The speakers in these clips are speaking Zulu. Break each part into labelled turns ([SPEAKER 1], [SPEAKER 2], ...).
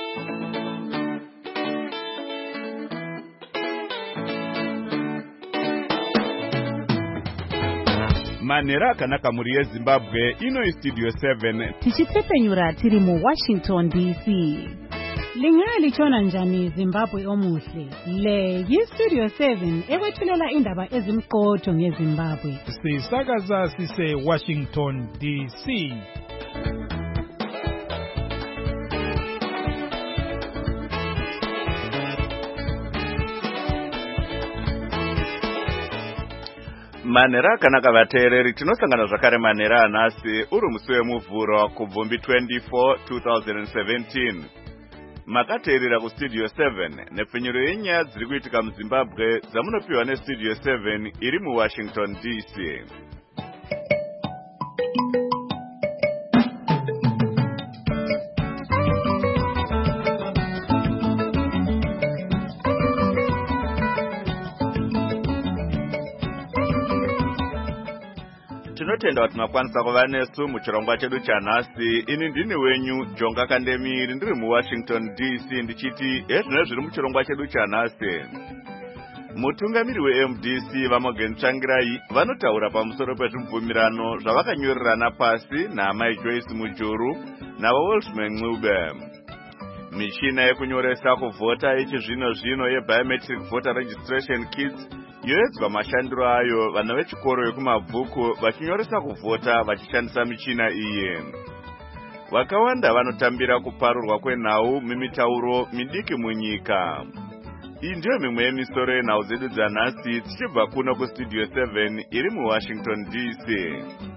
[SPEAKER 1] Manera akanaka muri yeZimbabwe ino Studio 7
[SPEAKER 2] tichitsepenyura tiri mu Washington DC. Lingali chona njani Zimbabwe omuhle. Le Studio 7 ekwethulela indaba ezimqotho ngeZimbabwe.
[SPEAKER 3] Sisakaza sise Washington DC.
[SPEAKER 1] Manera akanaka vateereri tinosangana zvakare manera anhasi uri musi wemuvhuro kubvumbi 24 2017. Makateerera kustudio 7 nepfinyuro yenyaya dziri kuitika muZimbabwe dzamunopiwa nestudio 7 iri muWashington DC. Tinotenda kuti makwanisa kuva nesu muchirongwa chedu chanhasi. Ini ndini wenyu Jonga Kandemiri ndiri muWashington DC ndichiti ezvino zviri muchirongwa chedu chanhasi. Mutungamiri weMDC vaMorgan Tsvangirai vanotaura pamusoro pezvibvumirano zvavakanyorerana pasi naamai Joyce Mujuru navaWelshman Ncube. Michina yekunyoresa kuvhota yechizvino zvino yeBiometric Voter Registration Kits yoedzwa mashandiro ayo vana vechikoro yekumabvuku vachinyoresa kuvhota vachishandisa michina iyi. Vakawanda vanotambira kuparurwa kwenhau mimitauro midiki munyika. Iyi ndiyo mimwe yemisoro yenhau dzedu dzanhasi tichibva kuno kustudio 7 iri muWashington DC.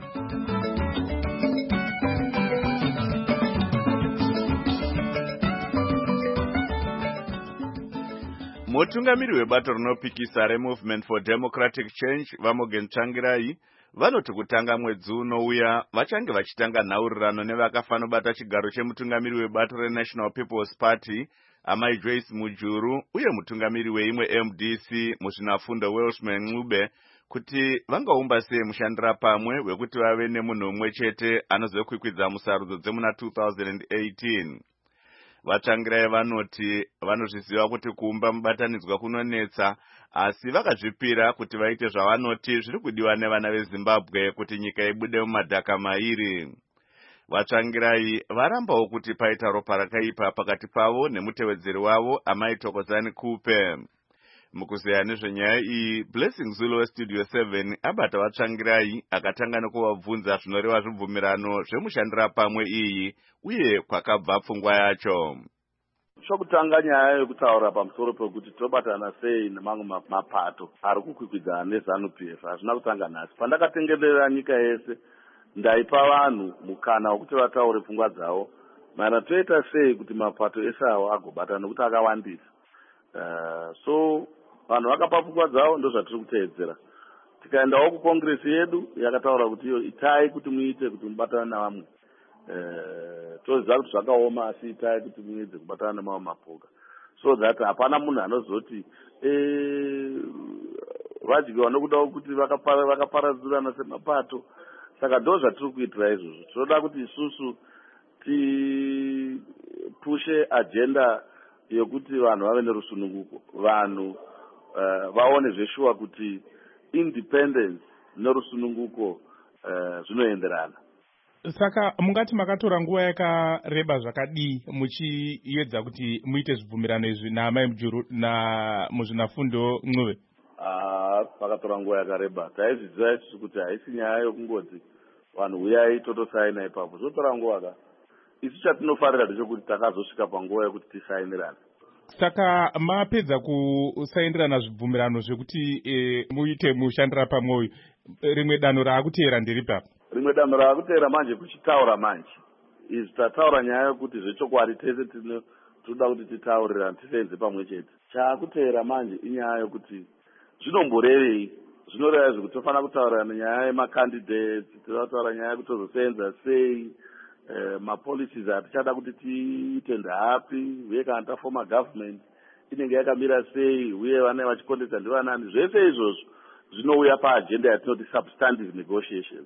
[SPEAKER 1] Mutungamiri webato rinopikisa reMovement for Democratic Change vaMorgan Tsvangirai vanoti kutanga mwedzi unouya vachange vachitanga nhaurirano nevakafanobata chigaro chemutungamiri webato reNational People's Party amai Joyce Mujuru uye mutungamiri weimwe MDC muzvinafundo Welshman Ncube kuti vangaumba sei mushandira pamwe wekuti vave nemunhu umwe chete anozokwikwidza musarudzo dzemuna 2018. Vatsvangirai vanoti vanozviziva kuti kuumba mubatanidzwa kunonetsa, asi vakazvipira kuti vaite zvavanoti zviri kudiwa nevana veZimbabwe kuti nyika ibude mumadhaka mairi. Vatsvangirai varambawo kuti paita ropa rakaipa pakati pavo nemutevedzeri wavo amai Thokozani Kupe. Mukuzeya nezvenyaya iyi, Blessing Zulu westudio 7 abata vatsvangirai akatanga nekuvabvunza zvinoreva zvibvumirano zvemushandira pamwe iyi uye kwakabva pfungwa yacho.
[SPEAKER 4] Chokutanga nyaya yekutaura pamusoro pekuti tobatana sei nemamwe mapato ari kukwikwidzana neZANU-PF hazvina kutanga nhasi. Pandakatengerera nyika yese ndaipa vanhu mukana wekuti vataure pfungwa dzavo maana toita sei kuti mapato ese awo agobatana nekuti akawandisa. So vanhu vakapa pfungwa dzavo ndozvatiri kuteedzera. Tikaendawo kukongresi yedu yakataura kuti iyo itai kuti muite kuti mubatana navamwe. Toziva kuti zvakaoma asi itai kuti muedze kubatana nemamwe mapoka. So that hapana munhu anozoti vadyiwa nokuda kuti vakaparadzirana semapato. Saka ndo zvatiri kuitira izvozvo. Tinoda kuti isusu tipushe agenda yokuti vanhu vave nerusununguko. Vanhu vaone zveshuwa kuti independence nerusununguko zvinoenderana.
[SPEAKER 3] Saka mungati makatora nguva yakareba zvakadii muchiedza kuti muite zvibvumirano izvi naamai Mujuru muzvinafundo Ncube?
[SPEAKER 4] Pakatora nguva yakareba. Taizviziva isusu kuti haisi nyaya yokungoti vanhu uyai totosaina ipapo. Zvotora nguva ka. Isu chatinofarira ndechekuti takazosvika panguva yekuti tisainirane.
[SPEAKER 3] Saka mapedza kusaindirana zvibvumirano zvekuti muite mushandira pamwoyo, rimwe danho raakuteera nderipapo?
[SPEAKER 4] Rimwe danho raakuteera manje kuchitaura manje. Izvi tataura nyaya yokuti zvechokwadi tese tinoda kuti titaurirane tisenze pamwe chete. Chaakuteera manje inyaya yokuti zvinomborevei. Zvinoreva zvekuti tofanira kutaurirana nyaya yemacandidates, totaura nyaya yekuti tozosenza sei, mapolicies atichada kuti tiite ndapi, uye kana tafoma government inenge yakamira sei, uye vane vachikondedza ndivanani. Zvese izvozvo zvinouya paagenda yatinoti substantive negotiations.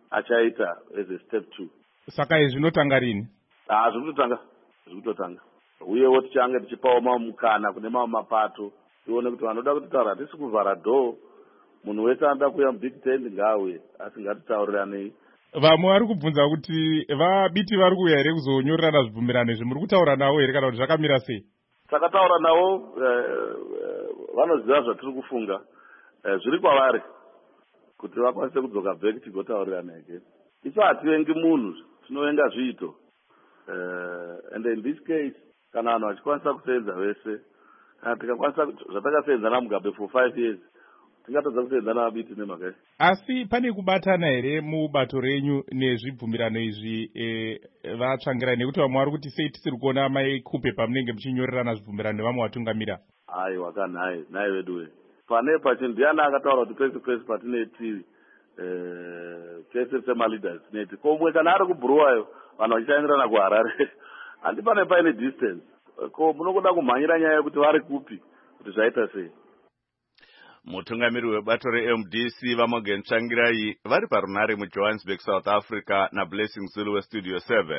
[SPEAKER 4] Achaita as a step 2.
[SPEAKER 3] Saka izvi zvinotanga rini?
[SPEAKER 4] Zviri kutotanga. uyewo tichange tichipawo mamwe mukana kune mamwe mapato tione kuti vanoda kutitaura tisi kuvhara dhoo munhu wese anoda kuuya mubig tent ngaauye asi ngatitauriranei.
[SPEAKER 3] Vamwe vari kubvunza kuti vabiti vari kuuya here kuzonyorerana zvibvumirano izvi, muri kutaura navo here kana kuti zvakamira sei?
[SPEAKER 4] Takataura navo, vanoziva zvatiri kufunga, zviri kwavari kuti vakwanise kudzoka back tigotaurirana again. Isu hativengi munhu, tinovenga zviito. And in this case, kana vanhu vachikwanisa kusenza vese, kana tikakwanisa zvatakasenzana mugabe for 5 years, tingatadza kusenzana vabiti nemhaka iyi.
[SPEAKER 3] Asi pane kubatana here mubato renyu nezvibvumirano izvi vatsvangirai, nekuti vamwe vari kuti sei tisiri kuona maikupe pamunenge muchinyorerana zvibvumirano nevamwe vatungamira?
[SPEAKER 4] Aiwa kanhai, nai vedu we. Pane pachinhu ndiani akataura kuti pese patineti pese sema-leaders tineti ko umwe kana ari kubhuruwayo vanhu vachitandirana kuHarare handi pane paine distance, ko munokuda kumhanyira nyaya yekuti vari kupi kuti zvaita sei?
[SPEAKER 1] Mutungamiri webato reMDC Vamogen Tsvangirai vari parunare muJohannesburg, South Africa naBlessing Zulu weStudio 7.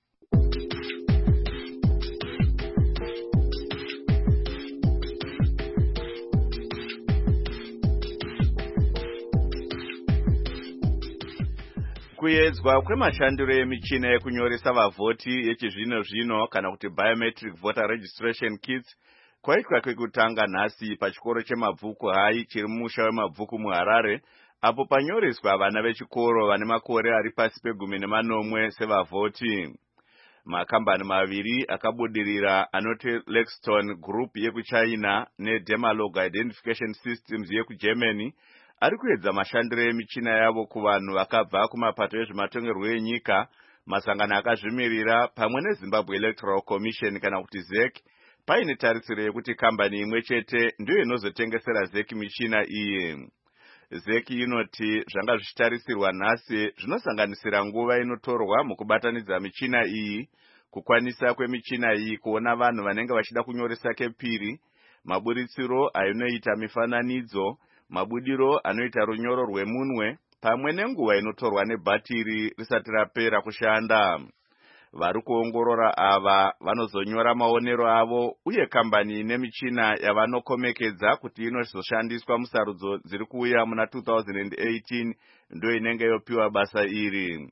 [SPEAKER 1] Kuedzwa kwemashandiro emichina yekunyoresa vavhoti yechizvino-zvino kana kuti biometric voter registration kits kwaitwa kwekutanga nhasi pachikoro chemabvuku hai chiri mumusha wemabvuku muHarare, apo panyoreswa vana vechikoro vane makore ari pasi pe18 sevavhoti. Makambani maviri akabudirira anoti Lexton Group yekuChina neDemalog Identification Systems yekuGermany ari kuedza mashandiro emichina yavo kuvanhu vakabva kumapato ezvematongerwo enyika, masangano akazvimirira pamwe neZimbabwe Electoral Commission kana kuti ZEC, paine tarisiro yekuti kambani imwe chete ndiyo inozotengesera ZEC michina iyi. ZEC inoti zvanga zvichitarisirwa nhasi zvinosanganisira nguva inotorwa mukubatanidza michina iyi, kukwanisa kwemichina iyi kuona vanhu vanenge vachida kunyoresa kepiri, maburitsiro ainoita mifananidzo, mabudiro anoita runyoro rwemunwe, pamwe nenguva inotorwa nebhatiri risati rapera kushanda. Vari kuongorora ava vanozonyora maonero avo, uye kambani ine michina yavanokomekedza kuti inozoshandiswa musarudzo dziri kuuya muna 2018 ndo inenge yopiwa basa iri.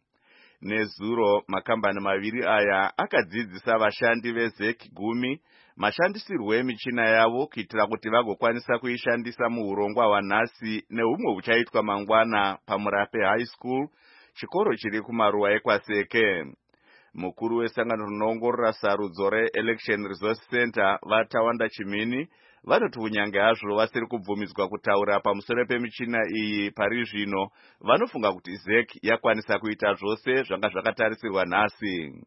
[SPEAKER 1] Nezuro makambani maviri aya akadzidzisa vashandi veZEC 10 mashandisirwo emichina yavo kuitira kuti vagokwanisa kuishandisa muurongwa hwanhasi nehumwe huchaitwa mangwana paMurape High School, chikoro chiri kumaruwa ekwaseke. Mukuru wesangano rinoongorora sarudzo reElection Resource Center vaTawanda Chimini vanoti kunyange hazvo vasiri kubvumidzwa kutaura pamusoro pemichina iyi pari zvino, vanofunga kuti ZEC yakwanisa kuita zvose zvanga zvakatarisirwa nhasi.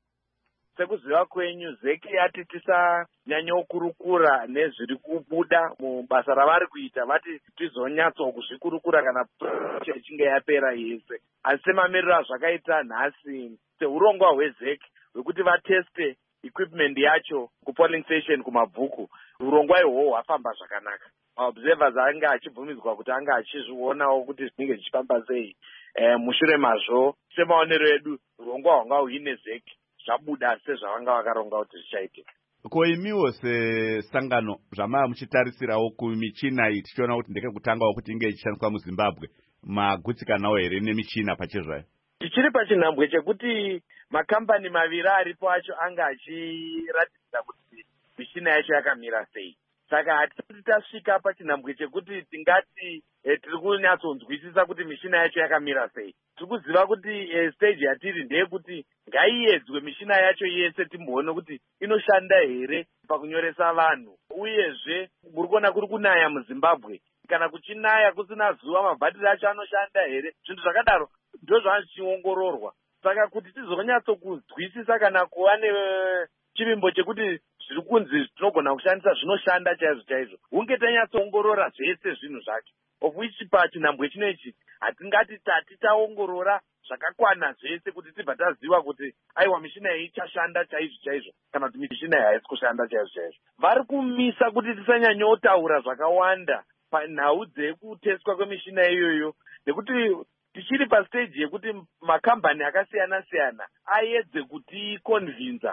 [SPEAKER 5] Sekuziva kwenyu, ZEC yati tisanyanyoukurukura nezviri kubuda mubasa ravari kuita, vati tizonyatsokuzvikurukura kana project ichinge yapera yese. Asi semamiriro azvakaita nhasi seurongwa hweZEC hwekuti vateste equipment yacho kupolling station kumabvuku, urongwa ihwohwo hwafamba zvakanaka. Maobservers anga achibvumidzwa kuti anga achizvionawo kuti zvinenge zvichifamba sei. Mushure mazvo semaonero edu urongwa hwanga huine ZEC zvabuda sezvavanga vakaronga kuti zvichaitika.
[SPEAKER 1] Ko imiwo sesangano zvamava muchitarisirawo kumichina iyi tichiona kuti ndekekutangawo kuti inge ichishandiswa muZimbabwe, magutsikanawo here nemichina pachezvayo?
[SPEAKER 5] Tichiri pachinhambwe chekuti makambani maviri aripo acho anga achiratidza kuti michina yacho yakamira sei. Saka hatisati tasvika pachinhambwe chekuti tingati tiri kunyatsonzwisisa kuti michina yacho yakamira sei. Tiri kuziva kuti stage yatiri ndeyekuti ngaiedzwe michina yacho yese timboone kuti inoshanda here pakunyoresa vanhu. Uyezve muri kuona kuri kunaya muZimbabwe, kana kuchinaya kusina zuva mabhatiri acho anoshanda here. Zvinhu zvakadaro ndo zvachiongororwa. Saka kuti tizonyatsokuzwisisa kana kuva nechivimbo chekuti zviri kunzi tinogona kushandisa zvinoshanda chaizvo chaizvo, hunge tanyatsoongorora zvese zvinhu zvacho. Of which pachinhambwe chinechi hatingati tati taongorora zvakakwana zvese kuti tibva taziva kuti aiwa michina iyi ichashanda chaizvo chaizvo kana kuti michina iyi haisi kushanda chaizvo chaizvo. Vari kumisa kuti tisanyanyotaura zvakawanda panhau dzekuteswa kwemichina iyoyo, nekuti tichiri pastage yekuti makambani akasiyana-siyana aedze kuti konvinza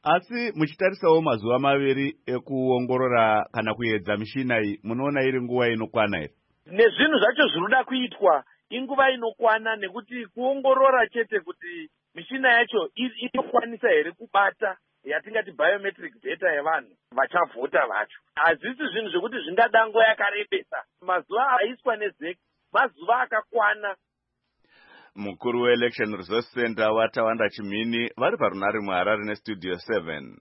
[SPEAKER 1] Asi muchitarisawo mazuva maviri ekuongorora kana kuedza mishina iyi, munoona iri nguva inokwana here?
[SPEAKER 5] Nezvinhu zvacho zvinoda kuitwa inguva inokwana, nekuti kuongorora chete kuti mishina yacho inokwanisa here kubata yatingati biometric data yevanhu vachavhota vacho. Hazvisi zvinhu zvekuti zvingada nguva yakarebesa. Mazuva aiswa nezek mazuva akakwana.
[SPEAKER 1] Mukuru weElection Resource Center waTawanda Chimini vari parunare muHarare neStudio 7.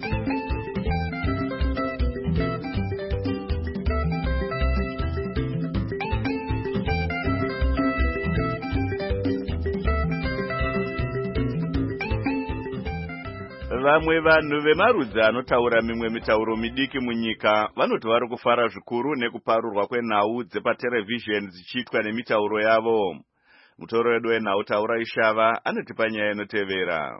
[SPEAKER 1] Vamwe vanhu vemarudzi anotaura mimwe mitauro midiki munyika vanoti vari kufara zvikuru nekuparurwa kwenhau dzepaterevhizheni dzichiitwa nemitauro yavo. Mutoro wedu wenhau Taura Ishava anotipa nyaya inotevera.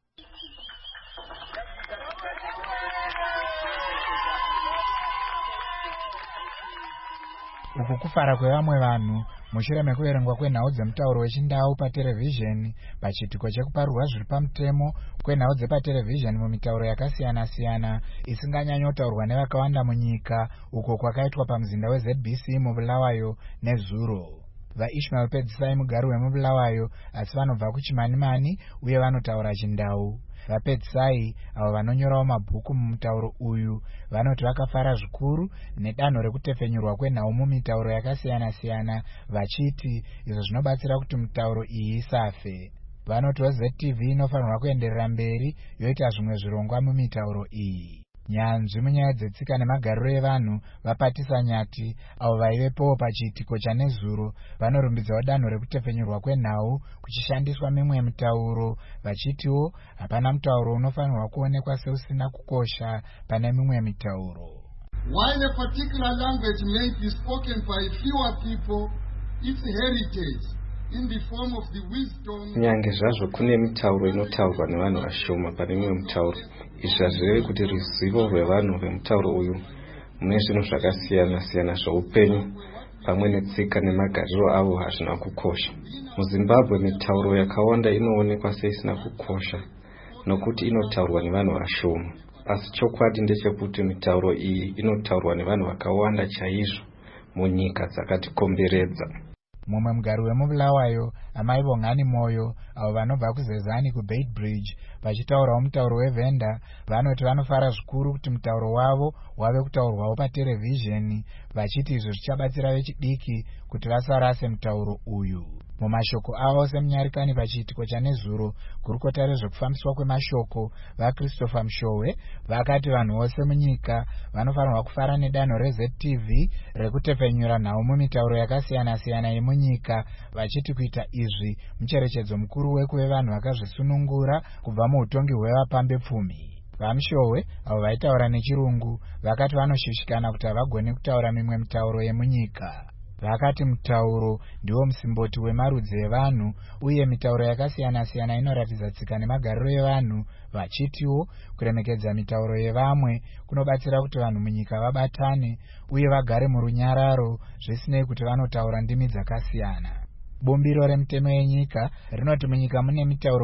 [SPEAKER 6] Uku kufara kwevamwe vanhu mushure mekuverengwa kwenhau dzemutauro wechindau paterevhizheni pachiitiko chekuparurwa zviri pamutemo kwenhau dzepaterevhizheni mumitauro yakasiyana-siyana isinganyanyotaurwa nevakawanda munyika, uko kwakaitwa pamuzinda weZBC muBulawayo nezuro. VaIshmael Pedzisai mugari wemuBulawayo asi vanobva kuChimanimani uye vanotaura chindau. VaPedzisai avo vanonyorawo mabhuku mumutauro uyu vanoti vakafara zvikuru nedanho rekutefenyurwa kwenhau mumitauro yakasiyana-siyana, vachiti izvo zvinobatsira kuti mitauro iyi isafe. Vanotiwo ZTV inofanirwa kuenderera mberi yoita zvimwe zvirongwa mumitauro iyi. Nyanzvi munyaya dzetsika nemagariro evanhu vaPatisa Nyati avo vaivepowo pachiitiko chanezuro vanorumbidzawo danho rekutefenyurwa kwenhau kuchishandiswa mimwe mitauro, vachitiwo hapana mutauro unofanirwa kuonekwa seusina kukosha pane mimwe mitauro.
[SPEAKER 7] While a particular language may be spoken by fewer people, its heritage in the form of the wisdom.
[SPEAKER 8] Nyange zvazvo kune mitauro inotaurwa nevanhu vashoma pane mimwe mitauro, izvi hazvirevi kuti ruzivo rwevanhu vemutauro uyu mune zvinhu zvakasiyana-siyana zveupenyu pamwe netsika nemagariro avo hazvina kukosha. MuZimbabwe mitauro yakawanda inoonekwa seisina kukosha nokuti inotaurwa nevanhu vashoma, asi chokwadi ndechekuti mitauro iyi inotaurwa nevanhu vakawanda chaizvo munyika dzakatikomberedza.
[SPEAKER 6] Mumwe mugari wemuBulawayo, Amai Bongani Moyo, avo vanobva kuZezani kuBeitbridge, vachitaurawo mutauro weVenda, vanoti vanofara zvikuru kuti mutauro wavo wave kutaurwawo paterevhizheni, vachiti izvo zvichabatsira vechidiki kuti vasarase mutauro uyu. Mumashoko avo semunyarikani pachiitiko chanezuro, gurukota rezvekufambiswa kwemashoko vaChristopher Mshowe vakati vanhu vose munyika vanofanirwa kufara nedanho reZTV rekutefenyura nhau mumitauro yakasiyana-siyana yemunyika, vachiti kuita izvi mucherechedzo mukuru wekuve vanhu vakazvisunungura kubva muutongi hwevapambe pfumi. VaMshowe avo vaitaura nechirungu vakati vanoshushikana kuti havagoni kutaura mimwe mitauro yemunyika. Vakati mutauro ndiwo musimboti wemarudzi evanhu uye mitauro yakasiyana-siyana inoratidza tsika nemagariro evanhu, vachitiwo kuremekedza mitauro yevamwe kunobatsira kuti vanhu munyika vabatane uye vagare murunyararo zvisinei kuti vanotaura ndimi dzakasiyana. Bumbiro remutemo yenyika rinoti munyika mune mitauro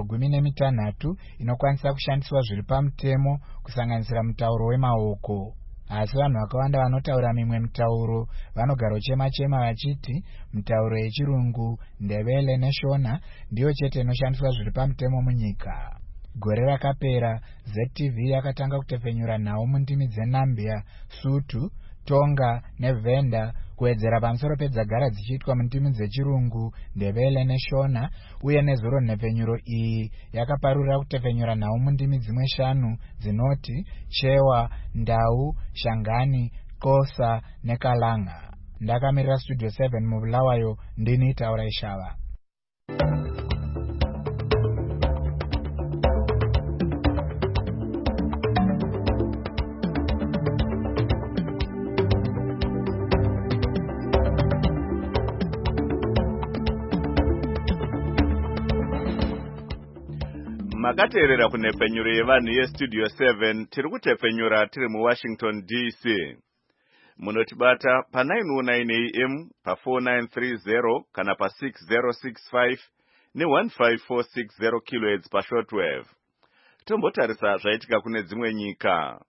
[SPEAKER 6] 16 inokwanisa kushandiswa zviri pamutemo kusanganisira mutauro wemaoko. Asi vanhu vakawanda vanotaura mimwe mitauro vanogara chema-chema vachiti mitauro yechirungu, Ndebele neShona ndiyo chete inoshandiswa zviri pamutemo munyika. Gore rakapera ZTV yakatanga kutefenyura nhau mundimi dzeNambia, Sutu, Tonga neVenda kuwedzera pamusoro pedzagara dzichiitwa mundimi dzechirungu, Ndebele neShona, uye nezuro nhefenyuro iyi yakaparurira kutefenyura nhau mundimi dzimwe 5 dzinoti Chewa, Ndau, Shangani, Xhosa neKalanga. Ndakamirira Studio 7 muBulawayo, ndini Taura Ishava.
[SPEAKER 1] Makateerera kunhepfenyuro yevanhu yeStudio 7 tiri kutepfenyura tiri muWashington DC. Munotibata pa909 AM, pa4930 kana pa6065 ne15460 kHz pashortwave. tombotarisa zvaitika kune dzimwe nyika.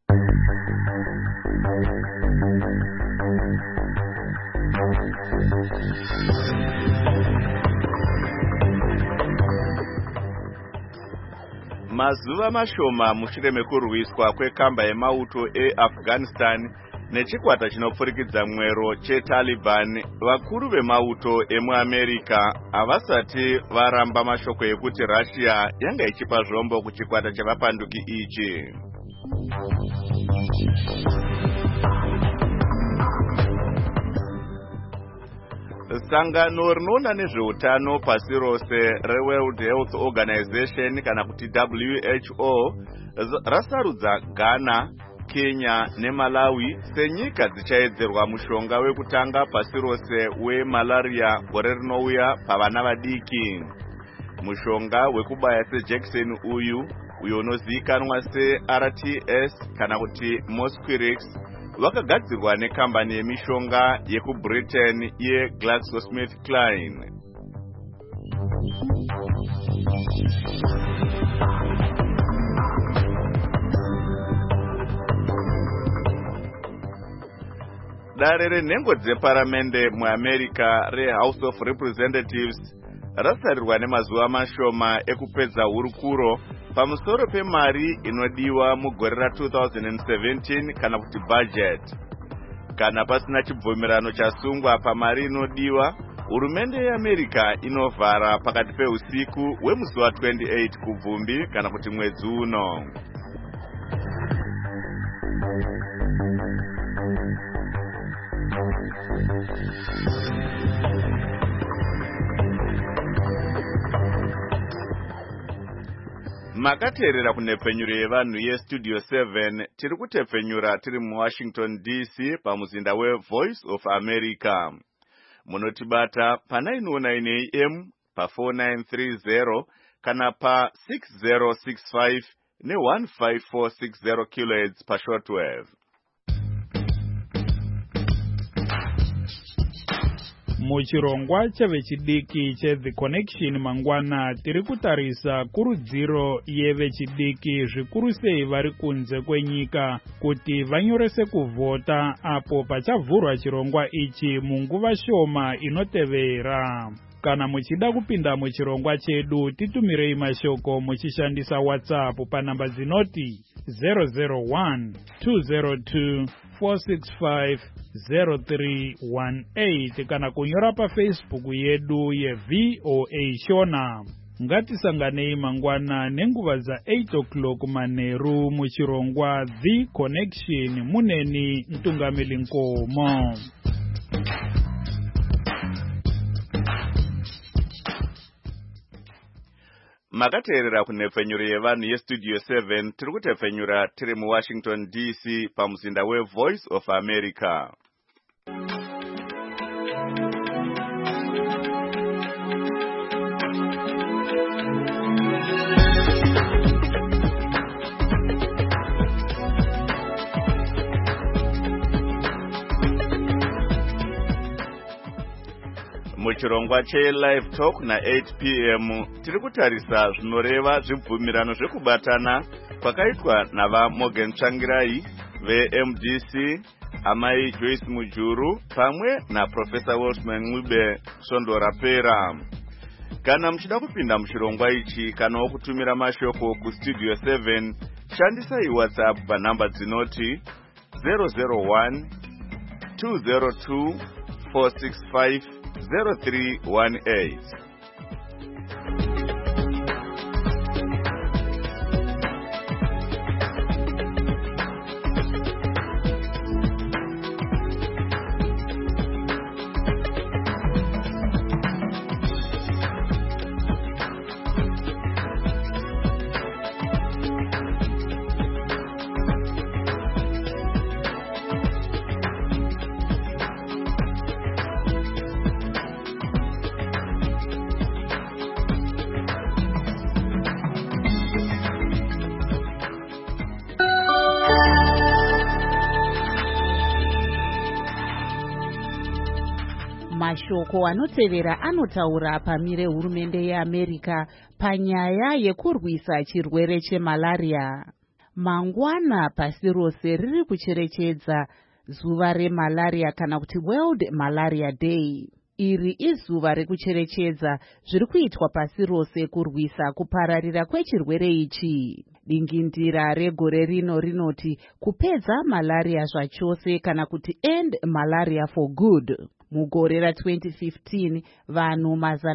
[SPEAKER 1] Mazuva mashoma mushure mekurwiswa kwekamba yemauto eAfghanistan nechikwata chinopfurikidza mwero cheTaliban, vakuru vemauto emuAmerica havasati varamba mashoko ekuti Russia yanga ichipa zvombo kuchikwata chevapanduki ichi. Sangano rinoona nezveutano pasi rose reWorld Health Organization kana kuti WHO rasarudza Ghana, Kenya neMalawi senyika dzichaedzerwa mushonga wekutanga pasi rose wemalaria gore rinouya pavana vadiki. Mushonga wekubaya sejekiseni uyo unozivikanwa seRTS kana kuti Mosquirix wakagadzirwa nekambani yemishonga yekuBritain yeGlaxoSmithKline. Dare renhengo dzeparamende muAmerica reHouse of Representatives rasarirwa nemazuva mashoma ekupedza hurukuro pamusoro pemari inodiwa mugore ra2017 kana kuti budget. Kana pasina chibvumirano chasungwa pamari inodiwa, hurumende yeAmerica inovhara pakati peusiku wemusi wa28 kubvumbi kana kuti mwedzi uno. Makateerera kunhepfenyuro yevanhu yeStudio 7 tiri kutepfenyura tiri muWashington DC pamuzinda weVoice of America. Munotibata pa909 AM pa4930 kana pa6065 ne15460 kHz pashortwave.
[SPEAKER 9] Muchirongwa chevechidiki cheThe Connection mangwana tiri kutarisa kurudziro yevechidiki zvikuru sei vari kunze kwenyika kuti vanyorese kuvhota apo pachavhurwa chirongwa ichi munguva shoma inotevera. Kana muchida kupinda muchirongwa chedu titumirei mashoko muchishandisa WhatsApp panamba dzinoti 001 202 465-0318 kana kunyora paFacebook yedu yeVOA Shona. Ngatisanganei mangwana nenguva za8 o'clock manheru muchirongwa The Connection muneni Ntungamili Nkomo.
[SPEAKER 1] Makateerera kunhepfenyuro yevanhu yeStudio 7 tiri kutepfenyura tiri muWashington DC pamuzinda weVoice of America. Muchirongwa cheLive Talk na8 PM tiri kutarisa zvinoreva zvibvumirano zvekubatana kwakaitwa navaMorgan Tsvangirai veMDC, amai Joyce Mujuru pamwe naProfessor Wolfman Ncube Svondo rapera. Kana muchida kupinda muchirongwa ichi kana wokutumira mashoko kuStudio 7 shandisai WhatsApp panhamba dzinoti 001 202 465 0318.
[SPEAKER 2] mashoko anotevera anotaura pamire hurumende yeAmerica panyaya yekurwisa chirwere chemalaria. Mangwana pasi rose riri kucherechedza zuva remalaria kana kuti World Malaria Day. Iri izuva rekucherechedza zviri kuitwa pasi rose kurwisa kupararira kwechirwere ichi. Dingindira regore rino rinoti kupedza malaria zvachose kana kuti end malaria for good. Mugore ra2015 vanhu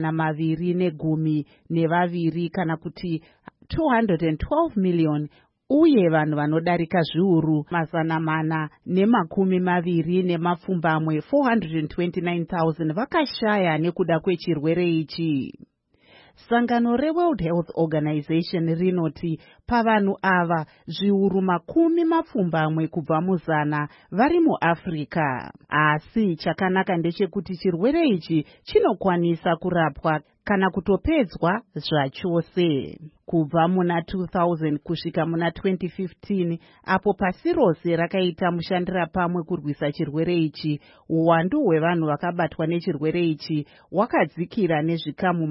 [SPEAKER 2] 212 kana kuti 212 million uye vanhu vanodarika zviuru 429 429,000 vakashaya nekuda kwechirwere ichi. Sangano reWorld Health Organization rinoti pavanhu ava zviuru 20 kubva muzana vari muAfrica. Asi chakanaka ndechekuti chirwere ichi chinokwanisa kurapwa kana kutopedzwa zvachose. Kubva muna 2000 kusvika muna 2015 apo pasi rose rakaita mushandira pamwe kurwisa chirwere ichi, uwandu hwevanhu vakabatwa nechirwere ichi wakadzikira nezvikamu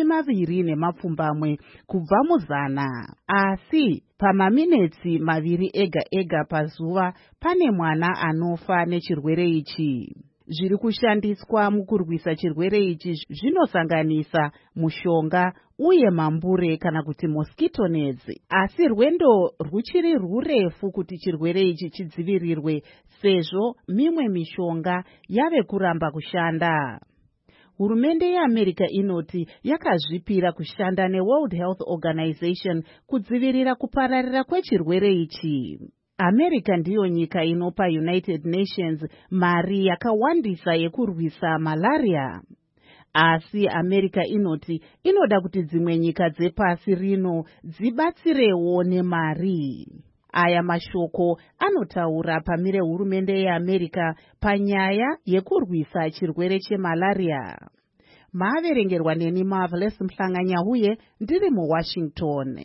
[SPEAKER 2] 20 kubva muzana. Asi pamaminitsi 2 ega pazuva pane mwana anofa nechirwere ichi. Zviri kushandiswa mukurwisa chirwere ichi zvinosanganisa mushonga uye mambure kana kuti mosquito nets. Asi rwendo ruchiri rurefu kuti chirwere ichi chidzivirirwe sezvo mimwe mishonga yave kuramba kushanda. Hurumende yeAmerica inoti yakazvipira kushanda neWorld Health Organization kudzivirira kupararira kwechirwere ichi. America ndiyo nyika inopa United Nations mari yakawandisa yekurwisa malaria. Asi America inoti inoda kuti dzimwe nyika dzepasi rino dzibatsirewo nemari. Aya mashoko anotaura pamire hurumende yeAmerica panyaya yekurwisa chirwere chemalaria. Maaverengerwa neni Marvelous Mhlanga-Nyahuye ndiri muWashington.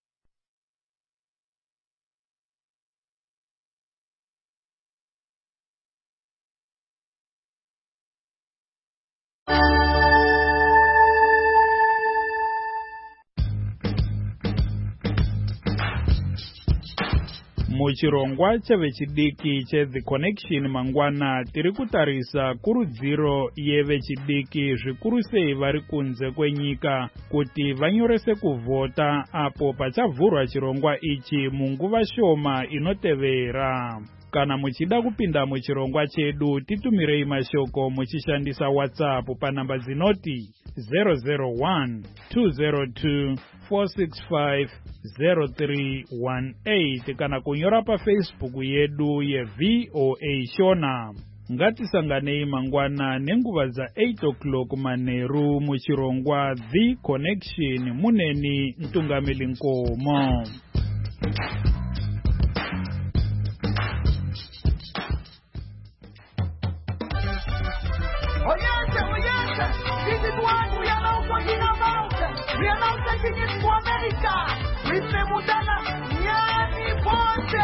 [SPEAKER 9] Muchirongwa chevechidiki cheThe Connection mangwana tiri kutarisa kurudziro yevechidiki zvikuru sei vari kunze kwenyika kuti vanyorese kuvhota apo pachavhurwa chirongwa ichi munguva shoma inotevera. Kana muchida kupinda muchirongwa chedu titumirei mashoko muchishandisa WhatsApp panamba dzinoti 001-202-465-0318 kana kunyora paFacebook yedu yeVOA Shona. Ngatisanganei mangwana nenguva za8 o'clock manheru muchirongwa The Connection muneni Ntungamili Nkomo.
[SPEAKER 10] This is what we are now talking about. We are now taking it to America. Rimemudana nyani pote.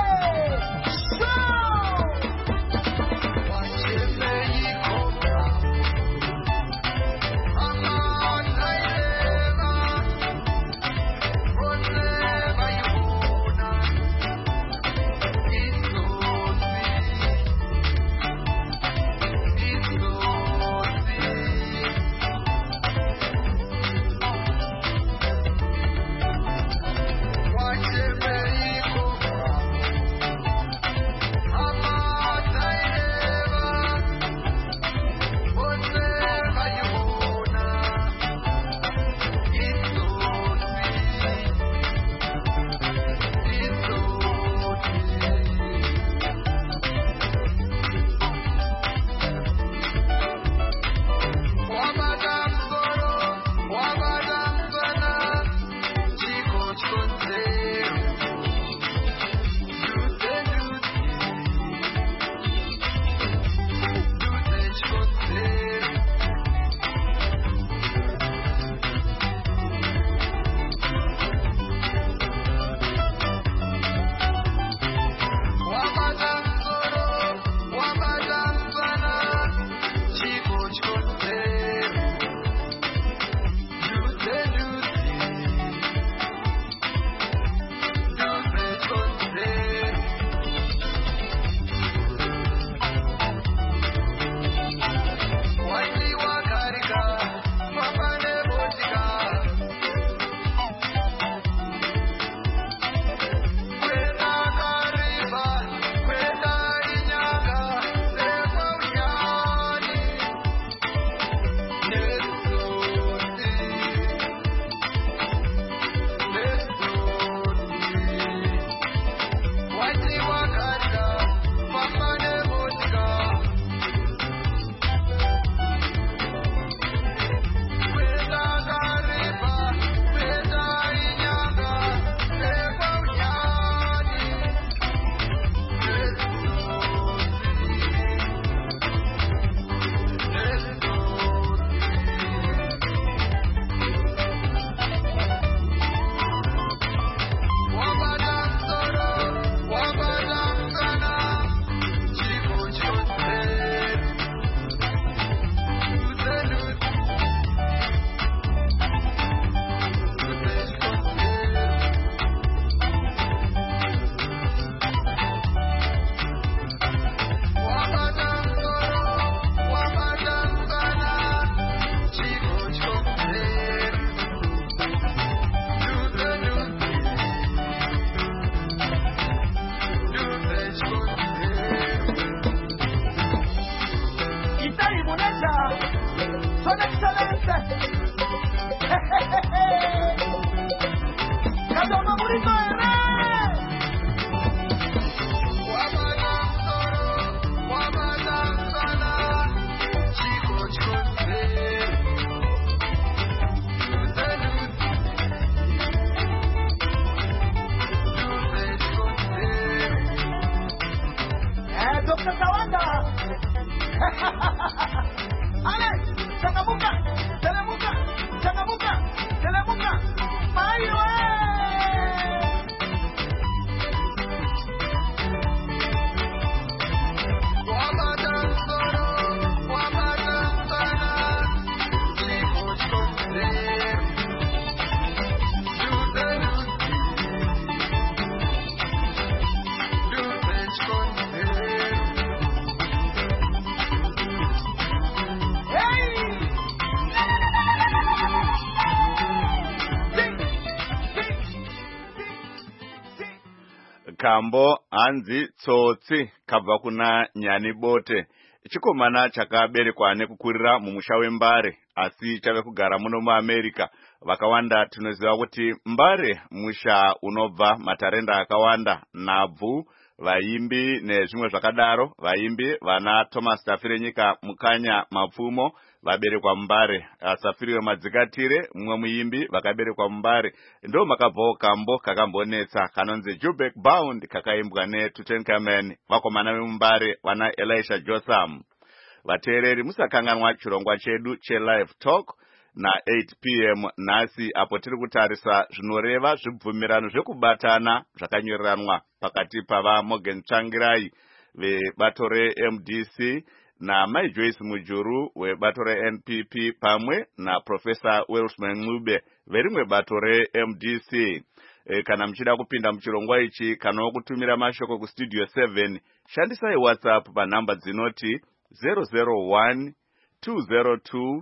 [SPEAKER 1] kambo hanzi tsotsi kabva kuna Nyani Bote. Chikomana chakaberekwa nekukurira mumusha weMbare asi chave kugara muno muAmerica. Vakawanda tinoziva kuti Mbare musha unobva matarenda akawanda, nabvu, vaimbi nezvimwe zvakadaro. Vaimbi vana Thomas Tafirenyika Mukanya Mapfumo vaberekwa Mbare. Safiriwe Madzikatire mumwe muimbi vakaberekwa Mbare. Ndo makabvawo kambo kakambonetsa kanonzi Jubek Bound kakaimbwa neTutankhamen vakomana veMumbare vana Elisha Jotham. Vateereri musakanganwa chirongwa chedu cheLive Talk na 8 p.m. nhasi apo tiri kutarisa zvinoreva zvibvumirano zvekubatana zvakanyoreranwa pakati pava Morgan Tsvangirai vebato reMDC na Mai Joyce Mujuru webato reNPP pamwe na Professor Welshman Ncube verimwe bato reMDC. Kana mchida kupinda mchirongwa ichi kana kutumira mashoko ku Studio 7 shandisai WhatsApp pa namba dzinoti 001 202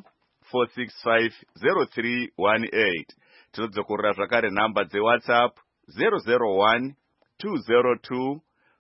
[SPEAKER 1] 4650318. Tinozokorera zvakare namba dze WhatsApp 001 202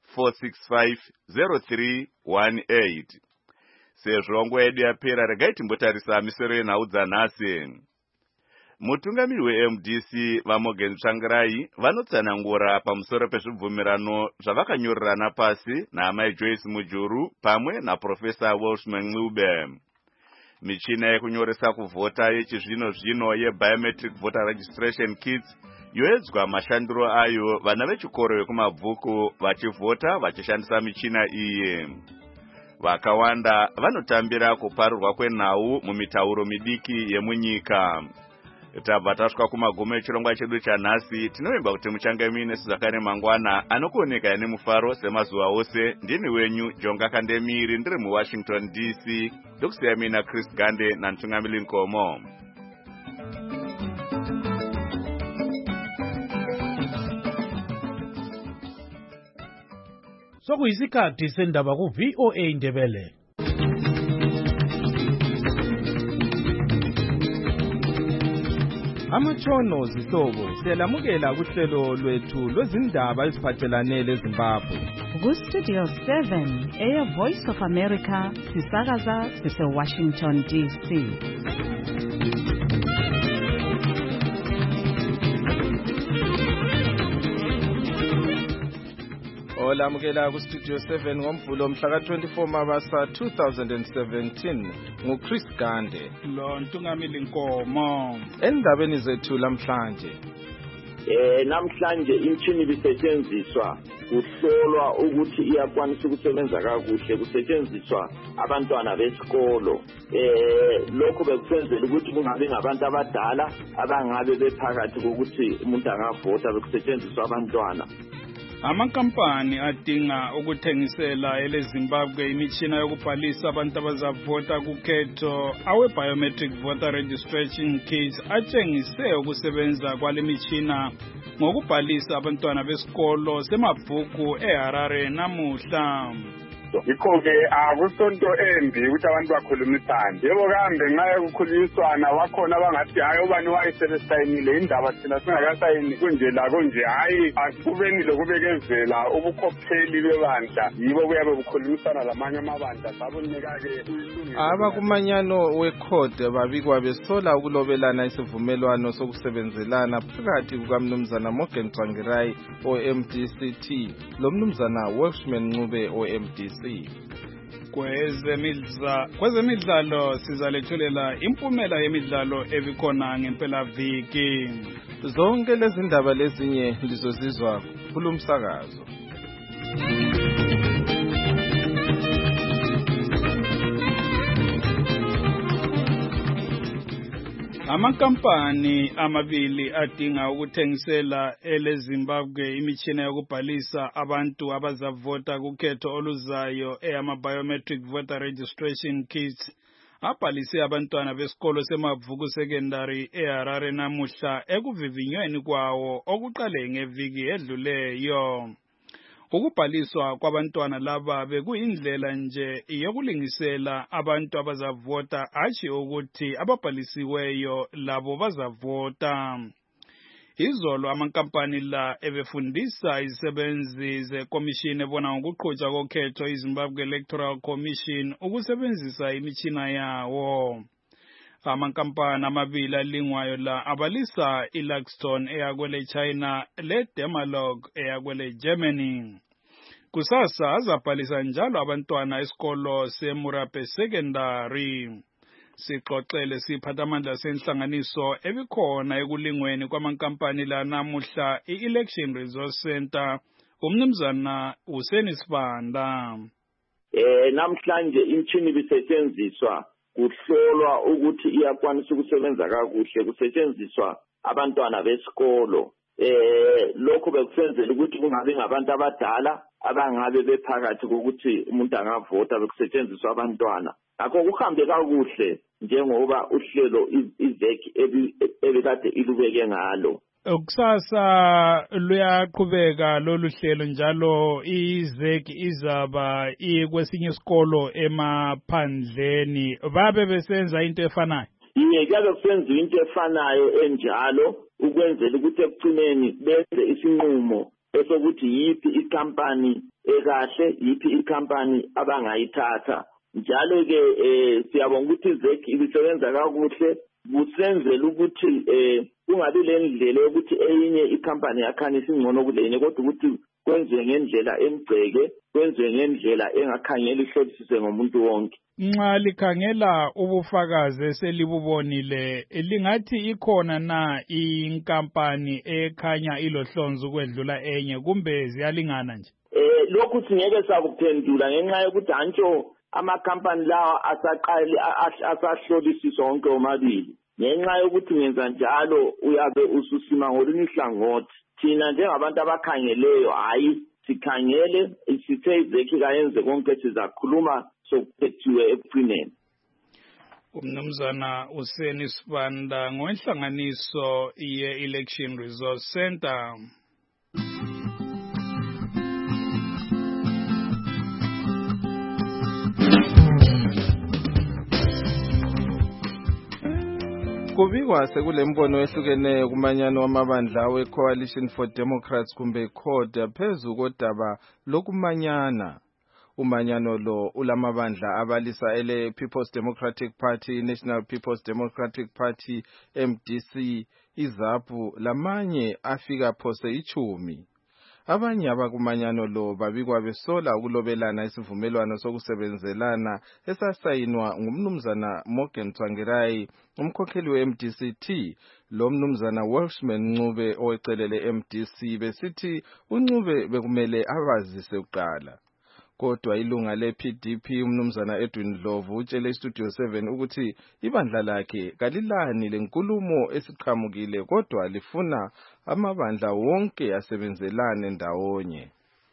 [SPEAKER 1] 4650318. Sezvo nguva yedu yapera, regai timbotarisa misoro yenhau dzanhasi. Mutungamiri weMDC vaMorgan Tsvangirai vanotsanangura pamusoro pezvibvumirano zvavakanyorerana pasi naMai Joyce Mujuru pamwe naProfessor Welshman Ncube. Michina yekunyoresa kuvhota yechizvino-zvino yeBiometric Voter Registration Kits yoedzwa mashandiro ayo vana vechikoro vekumabvuku vachivhota vachishandisa michina iyi. Vakawanda vanotambira kuparurwa kwenhau mumitauro midiki yemunyika. Tabva tasvika kumagumo echirongwa chedu chanhasi. Tinovimba kuti muchange muine Zakare Mangwana anokuoneka nemufaro semazuva ose. Ndini wenyu Jonga Kandemiri ndiri muWashington DC. Ndokusiya mina Chris Gande naNtungamiri Nkomo.
[SPEAKER 11] Sokuyisikhathi sendaba ku VOA Ndebele.
[SPEAKER 12] Amatshono zihlobo siyalamukela kuhlelo lwethu lwezindaba eziphathelane leZimbabwe.
[SPEAKER 13] Ku-Studio 7 Air Voice of America sisakaza sise-Washington DC.
[SPEAKER 12] Olamukela ku-Studio 7 ngomvulo mhla ka-24 Mabasa 2017 nguChris Gande
[SPEAKER 9] lo Ntungamili Nkomo.
[SPEAKER 12] Endabeni zethu lamhlanje
[SPEAKER 5] namhlanje imchini ibisetshenziswa kuhlolwa ukuthi iyakwanisa ukusebenza kakuhle, kusetshenziswa abantwana besikolo. Lokho bekusenzela ukuthi kungabe ngabantu abadala abangabe bephakathi kokuthi umuntu angavota, bekusetshenziswa abantwana.
[SPEAKER 9] Amakampani adinga ukuthengisela eleZimbabwe imitshina yokubhalisa abantu abazavota kukhetho awe-Biometric Voter Registration Kits atshengise ukusebenza kwale mitshina ngokubhalisa abantwana besikolo semabhuku eHarare namuhla.
[SPEAKER 14] Yikho-ke akusonto embi ukuthi abantu bakhulumisane. Yebo kambe nxa yokukhulumiswana wakhona abangathi hayi ubani wayesebesayinile indaba thina singakasayini kunje lakunje, hayi akubeni lokubekezela ubukhokheli bebandla yibo kuyabe kukhulumisana lamanye amabandla sabunika-ke.
[SPEAKER 12] Abakumanyano wekhode babikwa besola ukulobelana isivumelwano sokusebenzelana phakathi kukaMnumzana Morgan Tsvangirai oMDCT loMnumzana Welshman Ncube oMDC.
[SPEAKER 9] Kwezemidlalo sizalethulela impumela yemidlalo ebikhona ngempelaviki.
[SPEAKER 12] Zonke lezi ndaba lezinye lizozizwa kulumsakazo.
[SPEAKER 9] Amakampani amabili adinga ukuthengisela eleZimbabwe imitshina yokubhalisa abantu abazavota kukhetho oluzayo eyama-Biometric Voter Registration Kits abhalise abantwana besikolo semabvuku secondary eHarare namuhla ekuvivinyweni kwawo okuqale ngeviki edluleyo. Ukubhaliswa kwabantwana laba bekuyindlela nje yokulingisela abantu abazavota, hatshi ukuthi ababhalisiweyo labo bazavota. Izolo amankampani la ebefundisa izisebenzi zekomishini ebona ngokuqhutshwa kokhetho iZimbabwe Electoral Commission ukusebenzisa imitshina yawo. Amankampani amabili alingwayo la abalisa iLuxton eyakwele China leDemalog eyakwele Germany. Kusasa azabhalisa njalo abantwana esikolo seMurape Secondary. Sixoxele siphathamandla senhlanganiso ebikhona ekulingweni kwamankampani la namuhla i-Election Resource Center umnumzana Hussein Sibanda.
[SPEAKER 15] Namhlanje imtshini bisetshenziswa kuhlolwa ukuthi iyakwanisa ukusebenza kakuhle, kusetshenziswa abantwana besikolo. Lokho bekusenzela ukuthi kungabi ngabantu abadala abangabe bephakathi kokuthi umuntu angavota, bekusetshenziswa abantwana. Akho kuhambe kakuhle njengoba uhlelo izeki ebekade ilubeke ngalo.
[SPEAKER 9] Kusasa luyaqhubeka lolu hlelo njalo izeki izaba kwesinye isikolo emaphandleni. Babe besenza into efanayo.
[SPEAKER 15] Kuyabe kusenziwa into efanayo enjalo ukwenzela ukuthi ekugcineni benze isinqumo esokuthi yipi ikampani ekahle, yipi ikampani abangayithatha. Njalo ke siyabonga ukuthi izeki ibisebenza kakuhle, busenzela ukuthi kungabi lendlela yokuthi eyinye ikampani yakhanisa ingcono kulenye, kodwa ukuthi kwenziwe ngendlela emgceke, kwenziwe ngendlela engakhangela ihlolisise ngomuntu wonke.
[SPEAKER 9] Nxa likhangela ubufakazi eselibubonile, lingathi ikhona na inkampani ekhanya ilohlonzo ukwedlula enye kumbe ziyalingana nje?
[SPEAKER 15] Lokhu singeke sakuphendula ngenxa yokuthi antsho amakampani lawa asahlolisiswa wonke omabili. Ngenxa yokuthi ngenza njalo uyabe ususima ngolunye ihlangothi. Thina njengabantu abakhangeleyo hayi sikhangele sithe izeki kayenze konke sizakhuluma sokuphethiwe ekugcineni.
[SPEAKER 9] Umnumzana Hussein Sibanda ngowenhlanganiso ye-Election Resource Center.
[SPEAKER 12] Kubikwa sekulembono ehlukeneyo kumanyano wamabandla we-Coalition for Democrats kumbe CODE phezu kodaba lokumanyana. Umanyano lo ulamabandla abalisa ele People's Democratic Party, National People's Democratic Party, MDC, iZAPU lamanye afika phose 10. Abanye abakumanyano lo babikwa besola ukulobelana isivumelwano sokusebenzelana esasayinwa ngumnumzana Morgan Tsvangirai, umkhokheli we-MDC-T, lo mnumzana Welshman Ncube owecelele MDC besithi uNcube bekumele abazise kuqala. Kodwa ilunga le-PDP umnumzana Edwin Dlovu utshele iStudio 7 ukuthi ibandla lakhe kalilani lenkulumo esiqhamukile kodwa lifuna amabandla wonke asebenzelane ndawonye.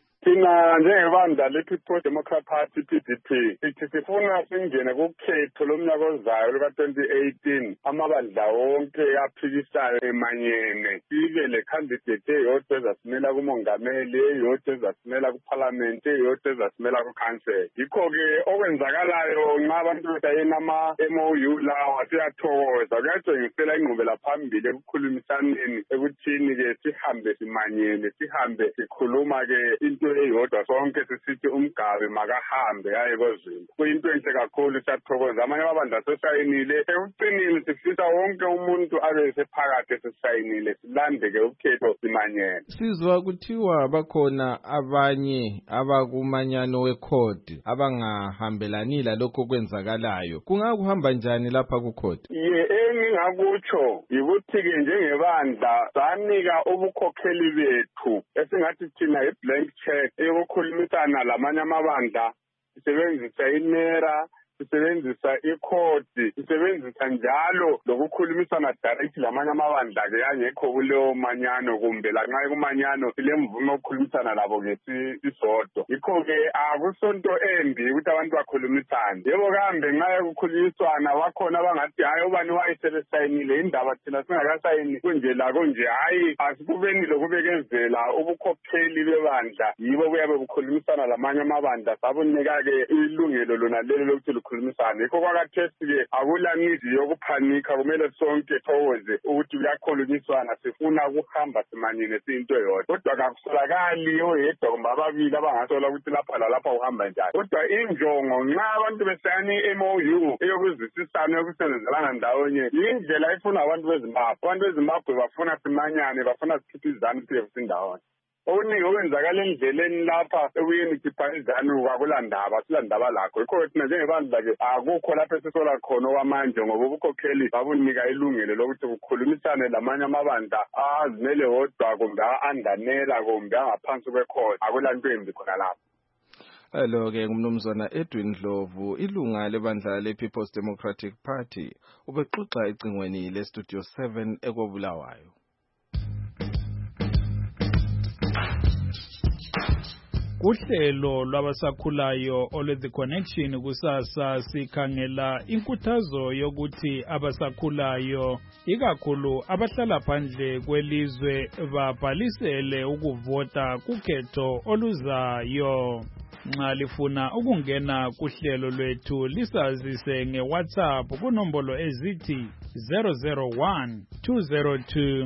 [SPEAKER 14] Thina njengebandla le-People's Democratic Party PDP sithi sifuna singene kukhetho lomnyaka ozayo luka-2018 amabandla wonke aphikisayo emanyene, sibe le-candidate eyodwa ezasimela kumongameli, eyodwa ezasimela kuparliament, eyodwa ezasimela kukhansela. Yikho-ke okwenzakalayo nxa abantu betayena ama-MOU lawa siyathokoza, kuyatshengisela ingqubela phambili ekukhulumisaneni ekuthini-ke sihambe simanyene, sihambe sikhuluma-ke into eyodwa sonke sisithi umgabe makahambe aye kozini. Kuyinto enhle kakhulu, siyathokoza. Amanye amabandla sesayinile, ekucineni sifisa wonke umuntu abe sephakathi sesayinile, silandeke ukhetho simanyene.
[SPEAKER 12] Sizwa kuthiwa bakhona abanye abakumanyano weCODE abangahambelani lalokho kwenzakalayo. Kungakuhamba njani lapha kuCODE?
[SPEAKER 14] Engingakutsho yikuthi-ke njengebandla sanika ubukhokheli bethu esingathi thina i-blank check eyokukhulumisana lamanye amabandla, sisebenzisa iNERA, sisebenzisa iCODE, sisebenzisa njalo lokukhulumisana direct lamanye amabandla-ke yangekho kuleyo manyano kumbe lanxa kumanyano silemvume yokukhulumisana labo-ke sisodwa. Yikho-ke akusonto embi ukuthi abantu bakhulumisane. Yebo kambe nxa yokukhulumiswana bakhona abangathi hayi ubani wayesebesayinile indaba thina singakasayini kunje lakunje. Hayi, asikubeni lokubekezela ubukhokheli bebandla yibo buyabe bukhulumisana lamanye amabandla sabunika-ke ilungelo lona lelo lokuthi sikhulumisane. Yikho kwakathesi-ke akula need yokuphanika, kumele sonke thokoze ukuthi kuyakhulunyiswana, sifuna ukuhamba simanyene siyinto eyodwa. Kodwa kakusolakali oyedwa kumbe ababili abangasola ukuthi lapha lalapha uhamba njani. Kodwa injongo nxa abantu besayani i-MOU eyokuzwisisana yokusebenzelana ndawonye, yindlela ifuna abantu beZimbabwe. Abantu beZimbabwe bafuna simanyane, bafuna sikhiphe izanu siye sindawonye. Okuningi okwenzakala endleleni lapha ekuyeni khipha izanu akulandaba, silandaba lakho. Yikho thina njengebantu lake akukho lapho esisola khona okwamanje, ngoba ubukhokheli babunika ilungelo lokuthi kukhulumisane lamanye amabandla azimele wodwa kumbe andanela kumbe angaphansi kwekhona. Akulanto embi khona lapho.
[SPEAKER 12] Alo-ke ngumnumzana Edwin Ndlovu, ilunga lebandla le-People's Democratic Party, ubexoxa ecingweni le-Studio 7 ekobulawayo.
[SPEAKER 9] Kuhlelo lwabasakhulayo olwe-The Connection kusasa sikhangela inkuthazo yokuthi abasakhulayo ikakhulu abahlala phandle kwelizwe babhalisele ukuvota kukhetho oluzayo. Nxa lifuna ukungena kuhlelo lwethu lisazise ngeWhatsApp kunombolo ezithi 001 202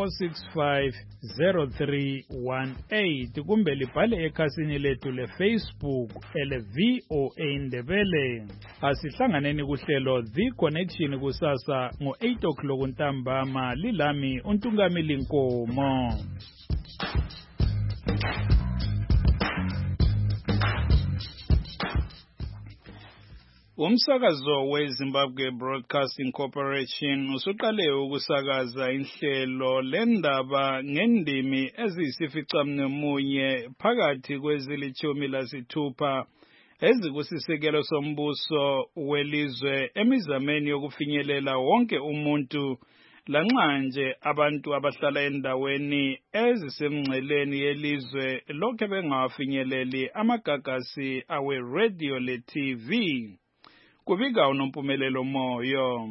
[SPEAKER 9] 4650318 kumbe libhale ekhasini lethu leFacebook ele-VOA Ndebele. Asihlanganeni kuhlelo The Connection kusasa ngo-8 o'clock ntambama. Lilami uNtungamili Nkomo. Umsakazo weZimbabwe Broadcasting Corporation usuqale ukusakaza inhlelo lendaba ngendimi eziyisificamunwemunye phakathi kwezili-16 ezikusisekelo sombuso welizwe emizameni yokufinyelela wonke umuntu lanxa nje abantu abahlala endaweni ezisemngceleni yelizwe lokho bengafinyeleli amagagasi awe-radio le-TV. Kubika uNompumelelo Moyo.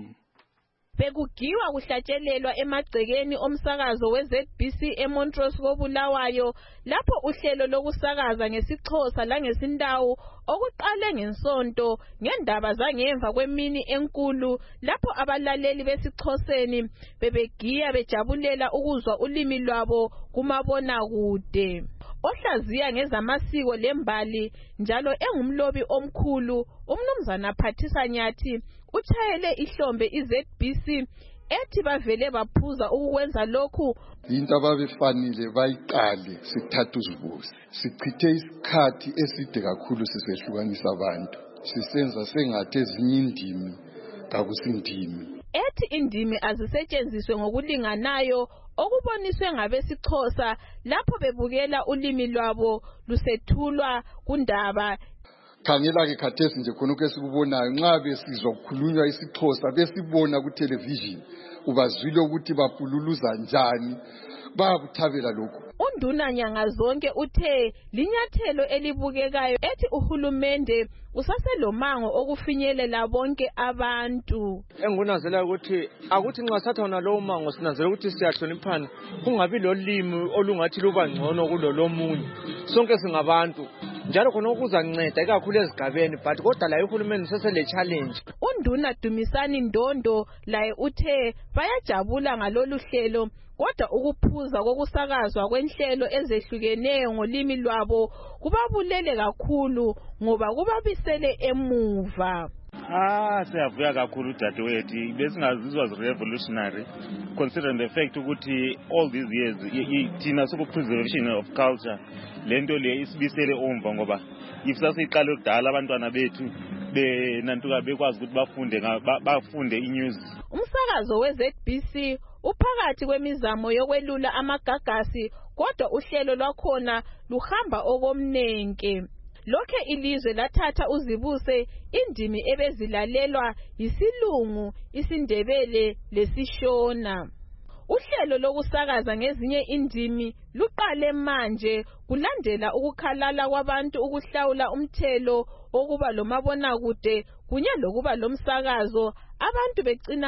[SPEAKER 16] Bekugiwa kuhlatshelelwa emagcekeni omsakazo we-ZBC eMontrose koBulawayo lapho uhlelo lokusakaza ngesixhosa langesindawo okuqale ngensonto ngendaba zangemva kwemini enkulu lapho abalaleli besixhoseni bebegiya bejabulela ukuzwa ulimi lwabo kumabona kude. Ohlaziya ngezamasiko lembali njalo engumlobi omkhulu umnumzana Phathisa Nyathi utshayele ihlombe iZBC ethi bavele baphuza ukwenza lokhu
[SPEAKER 7] into ababefanele bayiqale sithatha uzibuze. Sichithe isikhathi eside kakhulu sisehlukanisa abantu, sisenza sengathi ezinye indimi kakusindimi.
[SPEAKER 16] Ethi indimi azisetshenziswe ngokulinganayo okuboniswe ngabesixhosa lapho bebukela ulimi lwabo lusethulwa kundaba.
[SPEAKER 7] Khangela ke khathesi nje khona esikubonayo nxa besizwa kukhulunywa isixhosa besibona ku television ubazwile ukuthi bapululuza njani bayakuthabela lokho.
[SPEAKER 16] Unduna nyanga zonke uthe linyathelo elibukekayo ethi uhulumende usaselomango okufinyelela bonke abantu.
[SPEAKER 17] Engunazela ukuthi akuthi nxa sathona lo mango sinazela ukuthi siyahloniphana kungabi lolimi olungathi luba ngcono kulolomunye. Sonke singabantu njalo khona ukuzanceda ikakhulu ezigabeni but kodwa la uhulumende sesele challenge.
[SPEAKER 16] Unduna Dumisani Ndondo laye uthe bayajabula ngalolu hlelo kodwa ukuphuza kokusakazwa kwenhlelo ezehlukeneyo ngolimi lwabo kubabulele kakhulu ngoba kubabisele emuva.
[SPEAKER 18] Siyavuya kakhulu dadewethu besingazizwa revolutionary considering the fact ukuthi all these years thina soku preservation of culture lento le isibisele umva ngoba if sasiqala ukudala abantwana bethu benantuka bekwazi ukuthi bafunde inews.
[SPEAKER 16] Umsakazo weZBC uphakathi kwemizamo yokwelula amagagasi kodwa uhlelo lwakhona luhamba okomnenke. Lokhe ilizwe lathatha uzibuse indimi ebezilalelwa yisilungu, isindebele lesishona. Uhlelo lokusakaza ngezinye indimi luqale manje kulandela ukukhalala kwabantu ukuhlawula umthelo okuba lomabona kude kunye lokuba lomsakazo abantu becina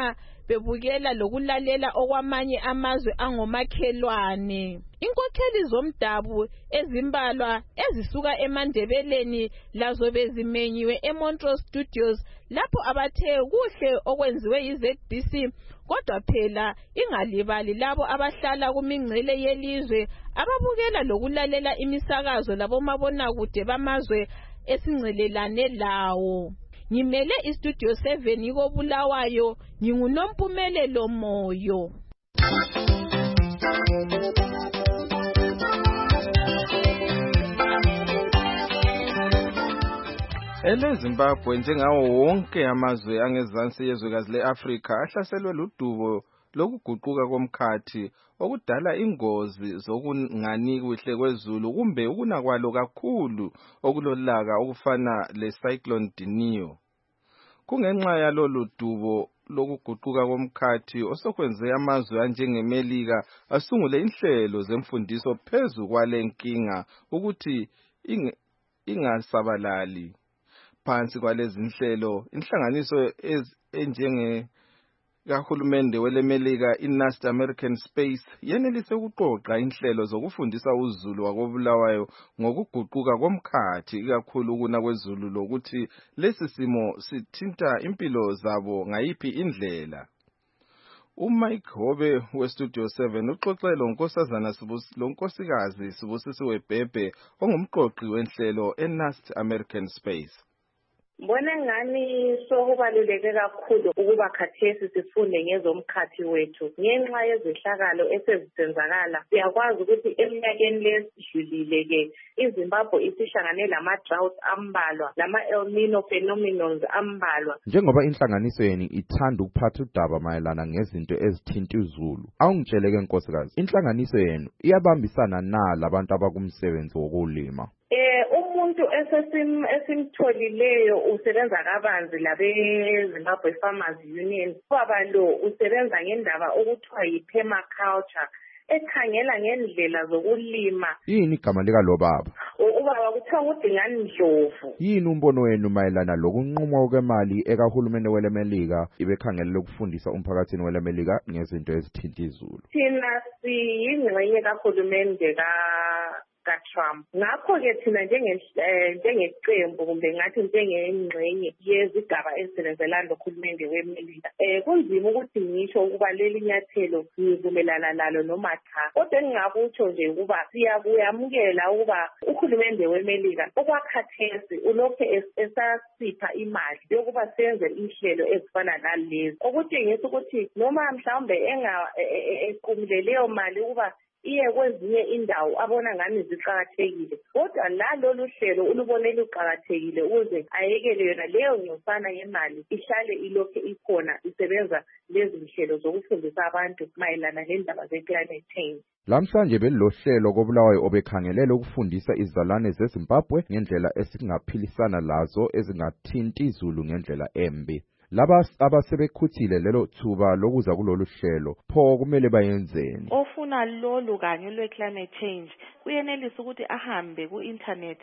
[SPEAKER 16] bebukela lokulalela okwamanye amazwe angomakhelwane. Inkokheli zomdabu ezimbalwa ezisuka eMandebeleni lazo bezimenyiwe eMontrose Studios lapho abathe kuhle okwenziwe yiZBC, kodwa phela ingalibali labo abahlala kumingcele yelizwe ababukela lokulalela imisakazo labomabonakude bamazwe esingcelelane lawo. Ngimele iStudio 7 yiko Bulawayo, nginguNompumelelo Moyo.
[SPEAKER 12] EleZimbabwe njengawo wonke amazwe angezansi yezwekazi leAfrika ahlaselwe ludubo lokuguquka komkhathi okudala ingozi zokungani kuhle kwezulu kumbe ukuna kwalo kakhulu okulolaka okufana leCyclone Dineo. Kungenxa yalolu dubo lokuguquka komkhathi osokwenze amazwe anjengeMelika asungule inhlelo zemfundiso phezu kwale nkinga ukuthi ingasabalali. Phansi kwalezi inhlelo inhlanganiso enjenge kahulumende weleMelika iNAST American Space yenelise ukuqoqa inhlelo zokufundisa uzulu wakobulawayo ngokuguquka komkhathi ikakhulu kuna kwezulu lokuthi lesi simo sithinta impilo zabo ngayiphi indlela. uMike Hobe weStudio 7 uxoxe lonkosikazi Sibusisiwe Bhebhe ongumqoqi wenhlelo eNAST American Space.
[SPEAKER 19] Mbona ngani sokubaluleke kakhulu ukuba khathesi sifunde ngezomkhathi wethu ngenxa yezehlakalo esezisenzakala. Siyakwazi ukuthi eminyakeni lesidlulile ke iZimbabwe isihlangane lama-drought ambalwa lama-El Nino phenomenons ambalwa.
[SPEAKER 20] Njengoba inhlanganiso yeni ithanda ukuphatha udaba mayelana ngezinto ezithinta izulu, awungitsheleke nkosikazi, inhlanganiso yenu iyabambisana nalabantu abakumsebenzi wokulima?
[SPEAKER 19] Umuntu esimtholileyo usebenza kabanzi labe-Zimbabwe Farmers Union. Ubaba lo usebenza ngendaba okuthiwa yi-permaculture ekhangela ngendlela zokulima.
[SPEAKER 20] Yini igama lika lo baba?
[SPEAKER 19] Ubaba kuthiwa nguDingani Ndlovu.
[SPEAKER 20] Yini umbono wenu mayelana lokunqumwa kwemali ekahulumeni weleMelika ibekhangelela ukufundisa umphakathini weleMelika ngezinto ezithinta izulu?
[SPEAKER 19] Thina siyingxenye kahulumende kaTrump. Ngakho-ke thina njengeqembu kumbe ngathi njengengxenye yezigaba ezisebenzelana nohulumende weMelika, kunzima ukuthi ngisho ukuba leli nyathelo ngivumelana nalo noma cha. Kodwa engingakutsho nje ukuba siyakuyamukela ukuba uhulumende weMelika okwakhathesi ulokhe esasipha imali yokuba senze inhlelo ezifana nalezi, okutshengisa ukuthi noma mhlawumbe equmile leyo mali ukuba iye kwezinye indawo abona ngani ziqhakathekile, kodwa lolu hlelo ulubone luqhakathekile ukuze ayekele yona leyo nyosana yemali ihlale ilokhe ikhona isebenza lezi nhlelo zokufundisa abantu mayelana nendaba ze-climate change.
[SPEAKER 20] Lamhlanje belohlelo kobulawayo obekhangelela ukufundisa izalwane zeZimbabwe ngendlela esingaphilisana lazo ezingathinti izulu ngendlela embi. Laba abasebekhuthile lelo thuba lokuza kulolu hlelo pho kumele bayenzeni?
[SPEAKER 21] Ofuna lolu kanye lwe-climate change uyenelisa ukuthi ahambe ku-internet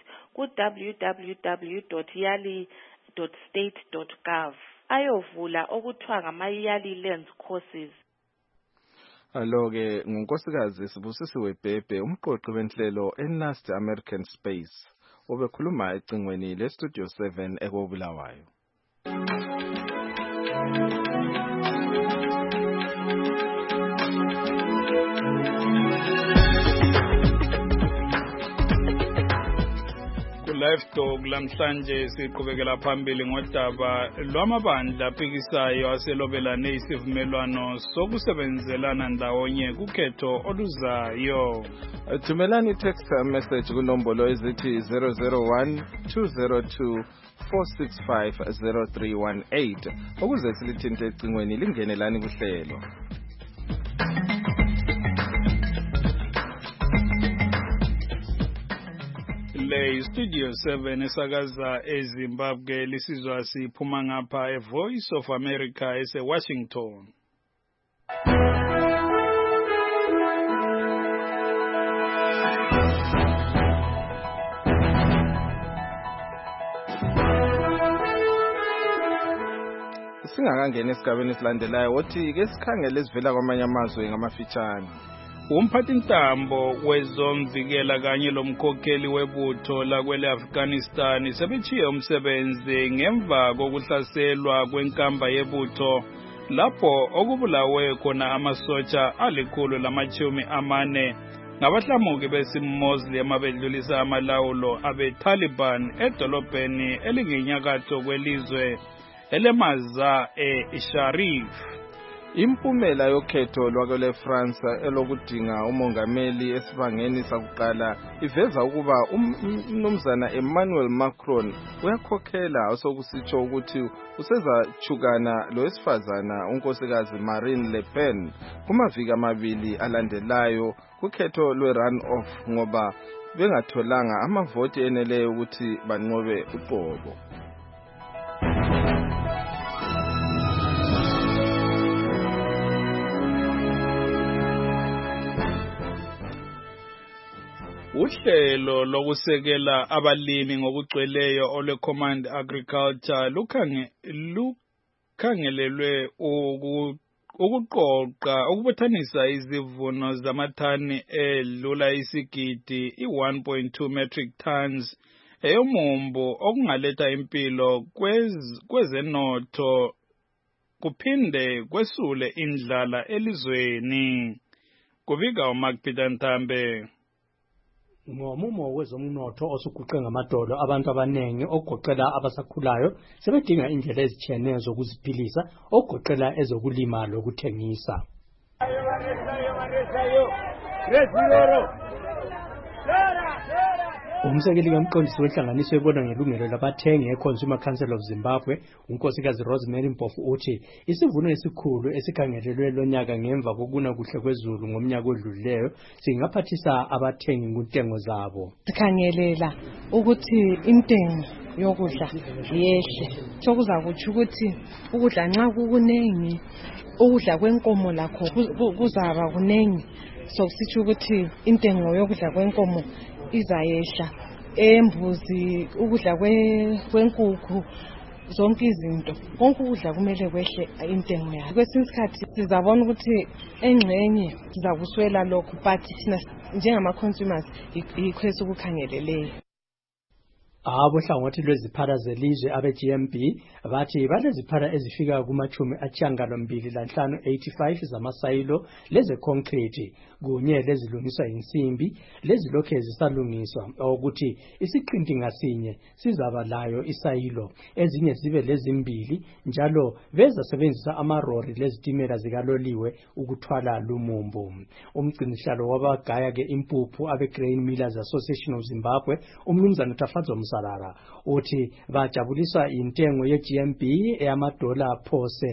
[SPEAKER 21] ku-www.yali.state.gov ayovula okuthiwa ngama-Yali Lands Courses.
[SPEAKER 12] Alo-ke ngunkosikazi Sibusisiwe Bhebhe umqoqi wenhlelo eNAST American Space obekhuluma ecingweni leStudio 7 ekobulawayo.
[SPEAKER 9] Livestock lamhlanje siqhubekela phambili ngodaba lwamabandla aphikisayo aselobelane isivumelwano sokusebenzelana ndawonye kukhetho oluzayo.
[SPEAKER 12] Thumelani text message kunombolo ezithi 001 202 465 0318 ukuze silithinte ecingweni lingenelani kuhlelo.
[SPEAKER 9] Le Studio 7 esakaza eZimbabwe lisizwa siphuma ngapha eVoice of America eseWashington.
[SPEAKER 12] singakangena esigabeni esilandelayo wothi ke sikhangele esivela kwamanye amazwe ngamafitshane.
[SPEAKER 9] Umphathintambo wezomvikela kanye lomkhokheli webutho lakwele Afghanistan sebechiye umsebenzi ngemva kokuhlaselwa kwenkamba yebutho lapho okubulawe khona amasotsha 140 ngabahlamuki besimmuslim abedlulisa amalawulo abe-Taliban edolobheni elingenyakatho kwelizwe elemaza e-Sharif.
[SPEAKER 12] Impumela yokhetho lwakwele France elokudinga umongameli esibangeni sakuqala iveza ukuba umnumzana Emmanuel Macron uyakhokhela osokusitsho ukuthi usezachukana lowesifazana unkosikazi Marine Le Pen kumaviki amabili alandelayo kukhetho lwe-run-off ngoba bengatholanga amavoti eneleyo ukuthi banqobe uqobo.
[SPEAKER 9] Uhlelo lokusekela abalimi ngokugcweleyo ole-Command Agriculture lukhangelelwe ukubuthanisa izivuno zamathani edlula isigidi 1.2 metric tons eyomumbu okungaletha impilo kwezenotho kuphinde kwesule indlala elizweni. Kubika uMark Peter Ntambe.
[SPEAKER 3] Ngomumo wezomnotho osuguqe ngamadolo abantu abanengi ogoqela abasakhulayo sebedinga indlela ezitshiyeneyo zokuziphilisa ogoqela ezokulima lokuthengisa. Umsekeli kamqondisi wenhlanganiso ebona ngelungelo labathengi eConsumer Council of Zimbabwe, unkosikazi Rosemary Mpofu uthi isivuno esikhulu esikhangelelwe lonyaka ngemva kokuna kuhle kwezulu ngomnyaka odlulileyo singaphathisa abathengi kuntengo zabo.
[SPEAKER 22] Sikhangelela ukuthi intengo yokudla yehle. Sokuza kuthi ukuthi ukudla nxa kukunengi, ukudla kwenkomo lakho kuzaba kunengi. Sokusitsho ukuthi intengo yokudla kwenkomo izayehla, embuzi, ukudla kwenkukhu, zonke izinto. Konke ukudla kumele kwehle intengo yakho. Kwesinye isikhathi sizabona ukuthi engxenye sizakuswela lokho, but thina njengama-consumers yikho esikukhangeleleyo.
[SPEAKER 3] Abohlangothi lweziphala zelizwe abe-GMB bathi baleziphala ezifika kuma-285 zamasayilo leze-concrete kunye lezilungiswa insimbi lezilokhe zisalungiswa ukuthi isiqinti ngasinye sizaba layo isayilo ezinye zibe lezimbili njalo bezasebenzisa amarori lezitimela zikaloliwe ukuthwala lumumbu. Umgcinisihlalo wabagaya ke impuphu abe-Grain Millers Association of Zimbabwe umnumzana Tafadzo Msalala uthi bajabuliswa intengo ye-GMB eyamadola phose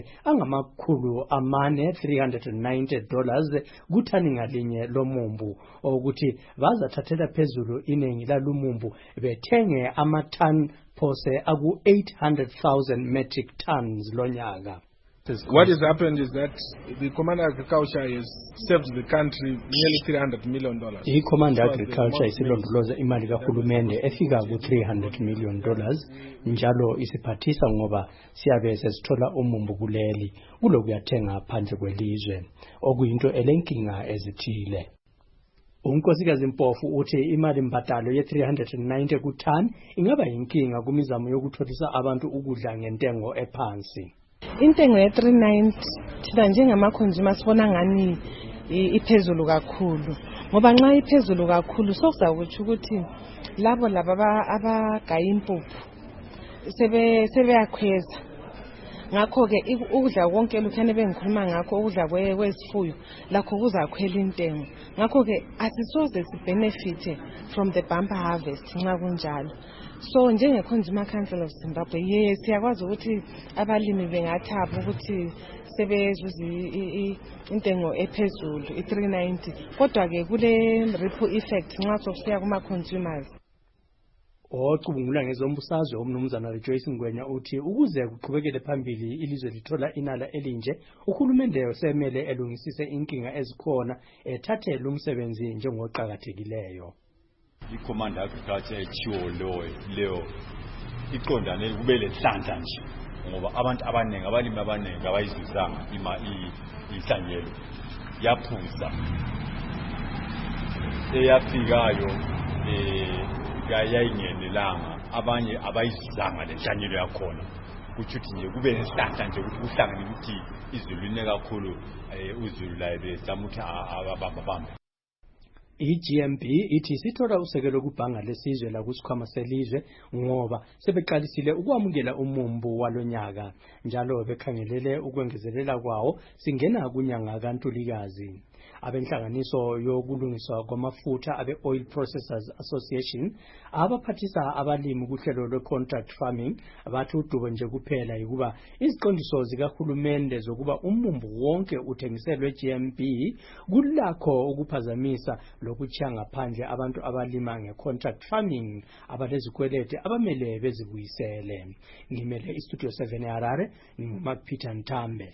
[SPEAKER 3] $390 kuthani ngalinye lomumbu ukuthi bazathathela phezulu iningi lalumumbu bethenge amathani phose aku-800,000 metric tons lonyaka.
[SPEAKER 23] What has happened is that the Command Agriculture has saved the country nearly $300 million.
[SPEAKER 3] I-Command Agriculture isilondoloza imali kahulumende efika ku-$300 million njalo isiphathisa ngoba siyabe sesithola umumbu kuleli kulokuyathenga phandle kwelizwe okuyinto elenkinga ezithile. Unkosikazi Mpofu uthi imali mbadalo ye-390 kuthani ingaba yinkinga kumizamo yokutholisa abantu ukudla ngentengo ephansi.
[SPEAKER 22] Intengo ye-390 thina njengama-consumer sibona ngani iphezulu kakhulu ngoba nxa iphezulu kakhulu sokuzakutsho ukuthi labo abagaya impuphu sebeyakhweza. Ngakho-ke ukudla konke lukhane bengikhuluma ngakho ukudla kwesifuyo lakho kuzakhwela intengo. Ngakho-ke asisoze sibenefite from the bumper harvest nxa kunjalo. So njenge-Consumer Council of Zimbabwe siyakwazi ukuthi abalimi bengathaba ukuthi sebezuza intengo ephezulu i-390 kodwa-ke kule ripple effect nxa sokusiya kuma-consumers.
[SPEAKER 3] Ocubungula ngezombusazwe umnumzana Rejoice Ngwenya uthi ukuze kuqhubekele phambili ilizwe lithola inala elinje uhulumende usemele elungisise inkinga ezikhona ethathele umsebenzi njengoqhakathekileyo.
[SPEAKER 24] I-Command Agriculture echiwo leyo iqondane kube lehlandla nje
[SPEAKER 4] ngoba abantu abaningi abalimi abaningi abayizuzanga inhlanyelo yaphuza eyafikayo yayingenelanga abanye abayizuzanga lenhlanyelo yakhona kuthi nje kube nesihlahla nje ukuthi kuhlangane ukuthi izulu line kakhulu uzulu la bezama ukuthi ababambe.
[SPEAKER 3] I-GMB ithi isithola usekelo kubhanga lesizwe lakusikhwama selizwe ngoba sebeqalisile ukwamukela umumbu walonyaka njalo bekhangelele ukwengezelela kwawo singena kunyanga kaNtulikazi. Abenhlanganiso yokulungiswa kwamafutha abe-Oil Processors Association abaphathisa abalimi kuhlelo lwe-contract farming bathi udubo nje kuphela yikuba iziqondiso zikahulumende zokuba umumbu wonke uthengiselwe GMB kulakho ukuphazamisa lokutshiya ngaphandle abantu abalima nge-contract farming abalezikwelede abamele bezibuyisele. Ngimele iStudio 7 eHarare, nginguMark Peter Ntambe.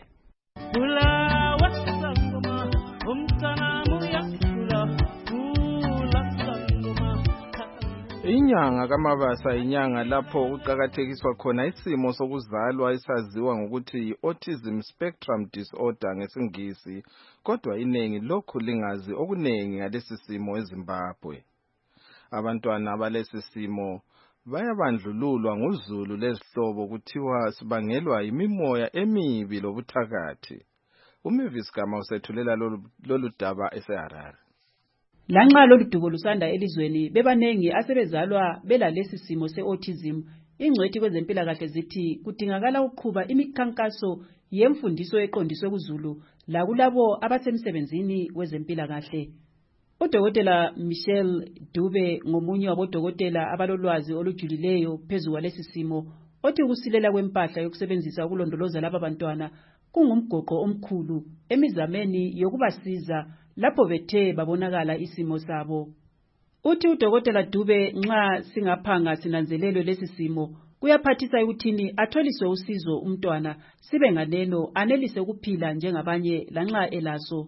[SPEAKER 12] Inyanga kaMabasa inyanga lapho kuqhakathekiswa khona isimo sokuzalwa esaziwa ngokuthi yi-autism spectrum disorder ngesingisi, kodwa inengi lokhu lingazi okunengi ngalesi simo eZimbabwe. Abantwana abalesi simo bayabandlululwa nguzulu lezihlobo kuthiwa sibangelwa imimoya emibi lobuthakathi. uMavis Gama usethulela lolu daba eseHarare.
[SPEAKER 6] Lanxa lolu dubo lusanda elizweni bebanengi asebezalwa belalesi simo se-autism, ingcwethi kwezempilakahle zithi kudingakala ukuqhuba imikhankaso yemfundiso eqondiswe kuzulu lakulabo abasemsebenzini wezempilakahle. Udokotela Michelle Dube ngomunye wabodokotela abalolwazi olujulileyo phezu kwalesi simo, othi ukusilela kwempahla yokusebenzisa ukulondoloza laba bantwana kungumgoqo omkhulu emizameni yokubasiza lapho bethe babonakala isimo sabo. Uthi udokotela Dube nxa singaphanga sinanzelelwe lesi simo kuyaphathisa ukuthini atholiswe usizo umntwana sibe nganeno anelise ukuphila njengabanye lanxa elaso.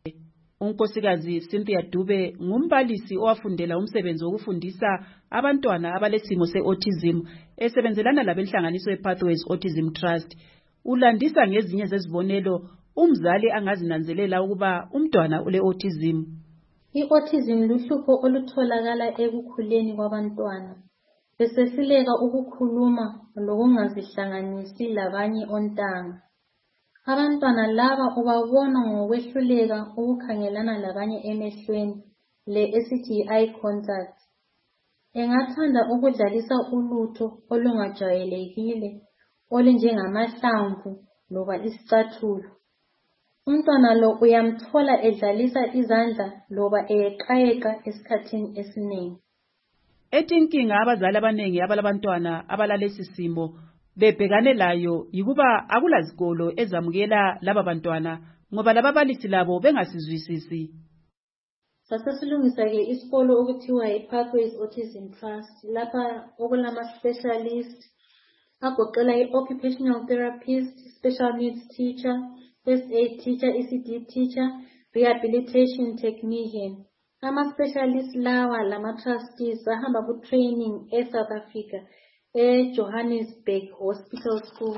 [SPEAKER 6] Unkosikazi Cynthia Dube ngumbalisi owafundela umsebenzi wokufundisa abantwana abalesimo se-autism esebenzelana labenhlanganiso ye-Pathways Autism Trust. Ulandisa ngezinye zezibonelo umzali angazinanzelela ukuba umntwana ule-autism.
[SPEAKER 8] I-autism luhlupho olutholakala ekukhuleni kwabantwana, besehluleka ukukhuluma lokungazihlanganisi labanye ontanga. Abantwana laba ubabona ngokwehluleka ukukhangelana labanye emehlweni, le esithi eye contact. Engathanda ukudlalisa ulutho olungajwayelekile olunjengamahlamvu loba isicathulo. Umntwana lo uyamthola edlalisa izandla loba eyeqayeqa esikhathini esiningi.
[SPEAKER 6] Ethi inkinga abazali abanengi abalabantwana abalalesi simo bebhekane layo yikuba akulazikolo ezamukela laba bantwana ngoba lababalisi labo bengasizwisisi.
[SPEAKER 8] Sasesilungisa ke isikolo okuthiwa yi-Pathways Autism Trust lapha okulama-specialist agoqela i-occupational therapist, special needs teacher, first aid teacher, ECD teacher, rehabilitation technician. Ama-specialist lawa lama-trustees ahamba ku-training e-South Africa e-Johannesburg Hospital School.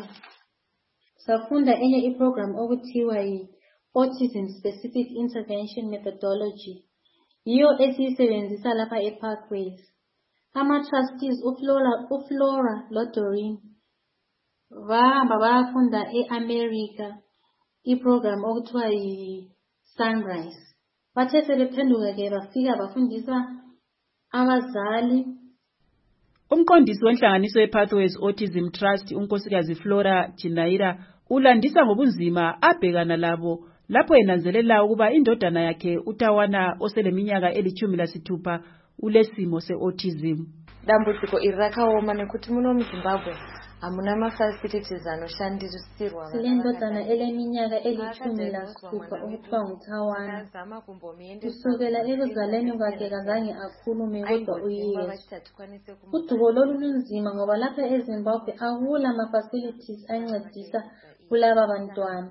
[SPEAKER 8] Safunda enye i-program okuthiwa yi-Autism Specific Intervention Methodology. Yiyo esiyisebenzisa lapha e-Pathways. Ama-trustees uFlora loDoreen bahamba bayafunda e-America i-program okuthiwa yi-Sunrise. Bathe sebephenduka ke bafika bafundisa abazali.
[SPEAKER 6] Umqondisi wenhlanganiso ye-Pathways Autism Trust unkosikazi Flora Chinaira ulandisa ngobunzima abhekana labo lapho enanzelela ukuba indodana yakhe uTawana oseleminyaka eli-16 ulesimo se-autism.
[SPEAKER 24] Dambudziko iri rakaoma nekuti muno muZimbabwe hamuna mafacilities anoshandisirwa.
[SPEAKER 8] Sile ndodana eleminyaka eli-16 okuthiwa nguTawana. Kusukela ekuzaleni kwakhe kazange akhulume kodwa uyezwa. Udubo lolu lunzima ngoba lapha eZimbabwe akula ma-facilities ancedisa kulaba bantwana.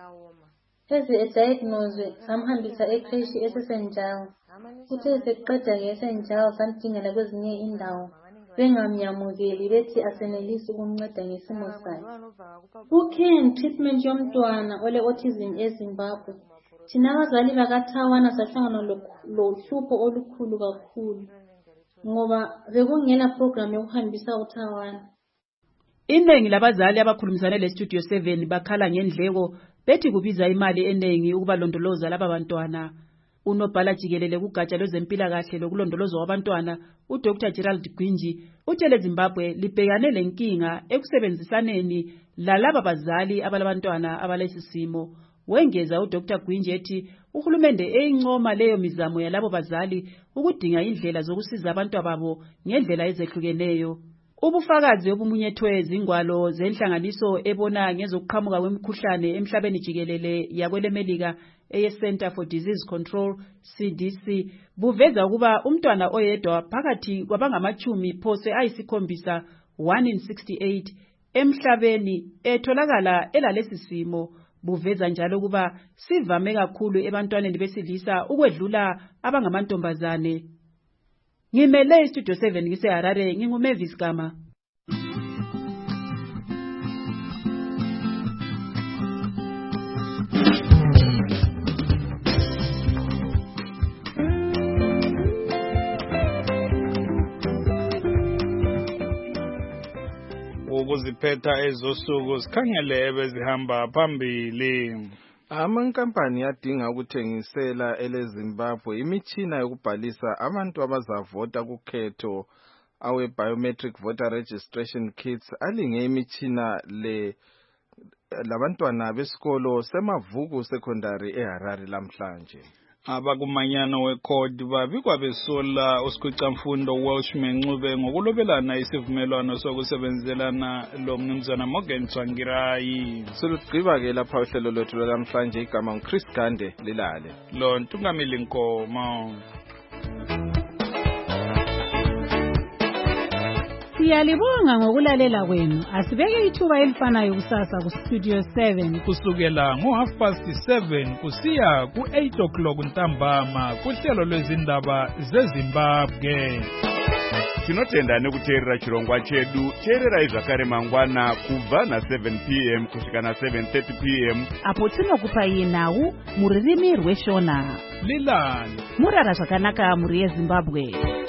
[SPEAKER 8] Eze ediagnoswe samhambisa ekreshi eseSt Giles. Uthe seqeda ke eSt Giles samdingela kwezinye indawo. bengamnyamukeli bethi asenelisi ukumnceda ngesimo sakhe. Ukhen treatment yomntwana ole-autism eZimbabwe. Thina abazali bakaThawana sahlangana lohlupho olukhulu kakhulu ngoba bekungela program yokuhambisa uThawana.
[SPEAKER 6] Iningi labazali abakhulumisane leStudio 7 bakhala ngendleko bethi kubiza imali eningi ukubalondoloza laba bantwana. Unobhala jikelele kugatsha lwezempilakahle lokulondolozwa kwabantwana uDr Gerald Gwinji utshele Zimbabwe libhekane lenkinga ekusebenzisaneni lalaba bazali abalabantwana abalesisimo. Wengeza uDr Gwinji ethi uhulumende eyincoma leyo mizamo yalabo bazali ukudinga indlela zokusiza abantwana babo ngendlela ezehlukeneyo. Ubufakazi obumunyethwe izingwalo zenhlanganiso ebona ngezokuqhamuka kwemikhuhlane emhlabeni jikelele yakwelemelika eye-Center for Disease Control CDC buveza ukuba umntwana oyedwa phakathi kwabangamachumi phose ayisikhombisa 1 in 68 emhlabeni etholakala elalesisimo. Buveza njalo kuba sivame kakhulu ebantwaneni besilisa ukwedlula abangamantombazane. Ngimele iStudio 7 ngiseHarare nginguMavis Gama.
[SPEAKER 9] Ukuziphetha ezosuku sikhangele ebezihamba phambili.
[SPEAKER 12] Amankampani yadinga ukuthengisela eleZimbabwe imitshina yokubhalisa abantu abazavota kukhetho awe biometric voter registration kits alinge imitshina labantwana besikolo semavuku secondary eHarare lamhlanje.
[SPEAKER 9] Abakumanyano wekhodi babikwa besola usikhwicamfundo Welshman Ncube ngokulobelana isivumelwano sokusebenzelana lo mnumzana Morgan Tsvangirai.
[SPEAKER 12] Selugqiba ke lapha uhlelo lwethu lamhlanje igama nguChris Gande lilale.
[SPEAKER 9] Lo Ntungamili Nkomo.
[SPEAKER 1] Siyalibonga ngokulalela kwenu. Asibeke ithuba elifanayo kusasa kuStudio 7
[SPEAKER 9] kusukela ngo7:30 kusiya ku8:00 ntambama kuhlelo lwezindaba zeZimbabwe.
[SPEAKER 2] Tinotenda nekuteerera chirongwa chedu. Teererai zvakare mangwana kubva na7 p.m. kusvika na7:30 p.m.
[SPEAKER 13] apo tinokupai nhau muririmi rweShona.
[SPEAKER 9] Lilani
[SPEAKER 13] murara zvakanaka muri yeZimbabwe.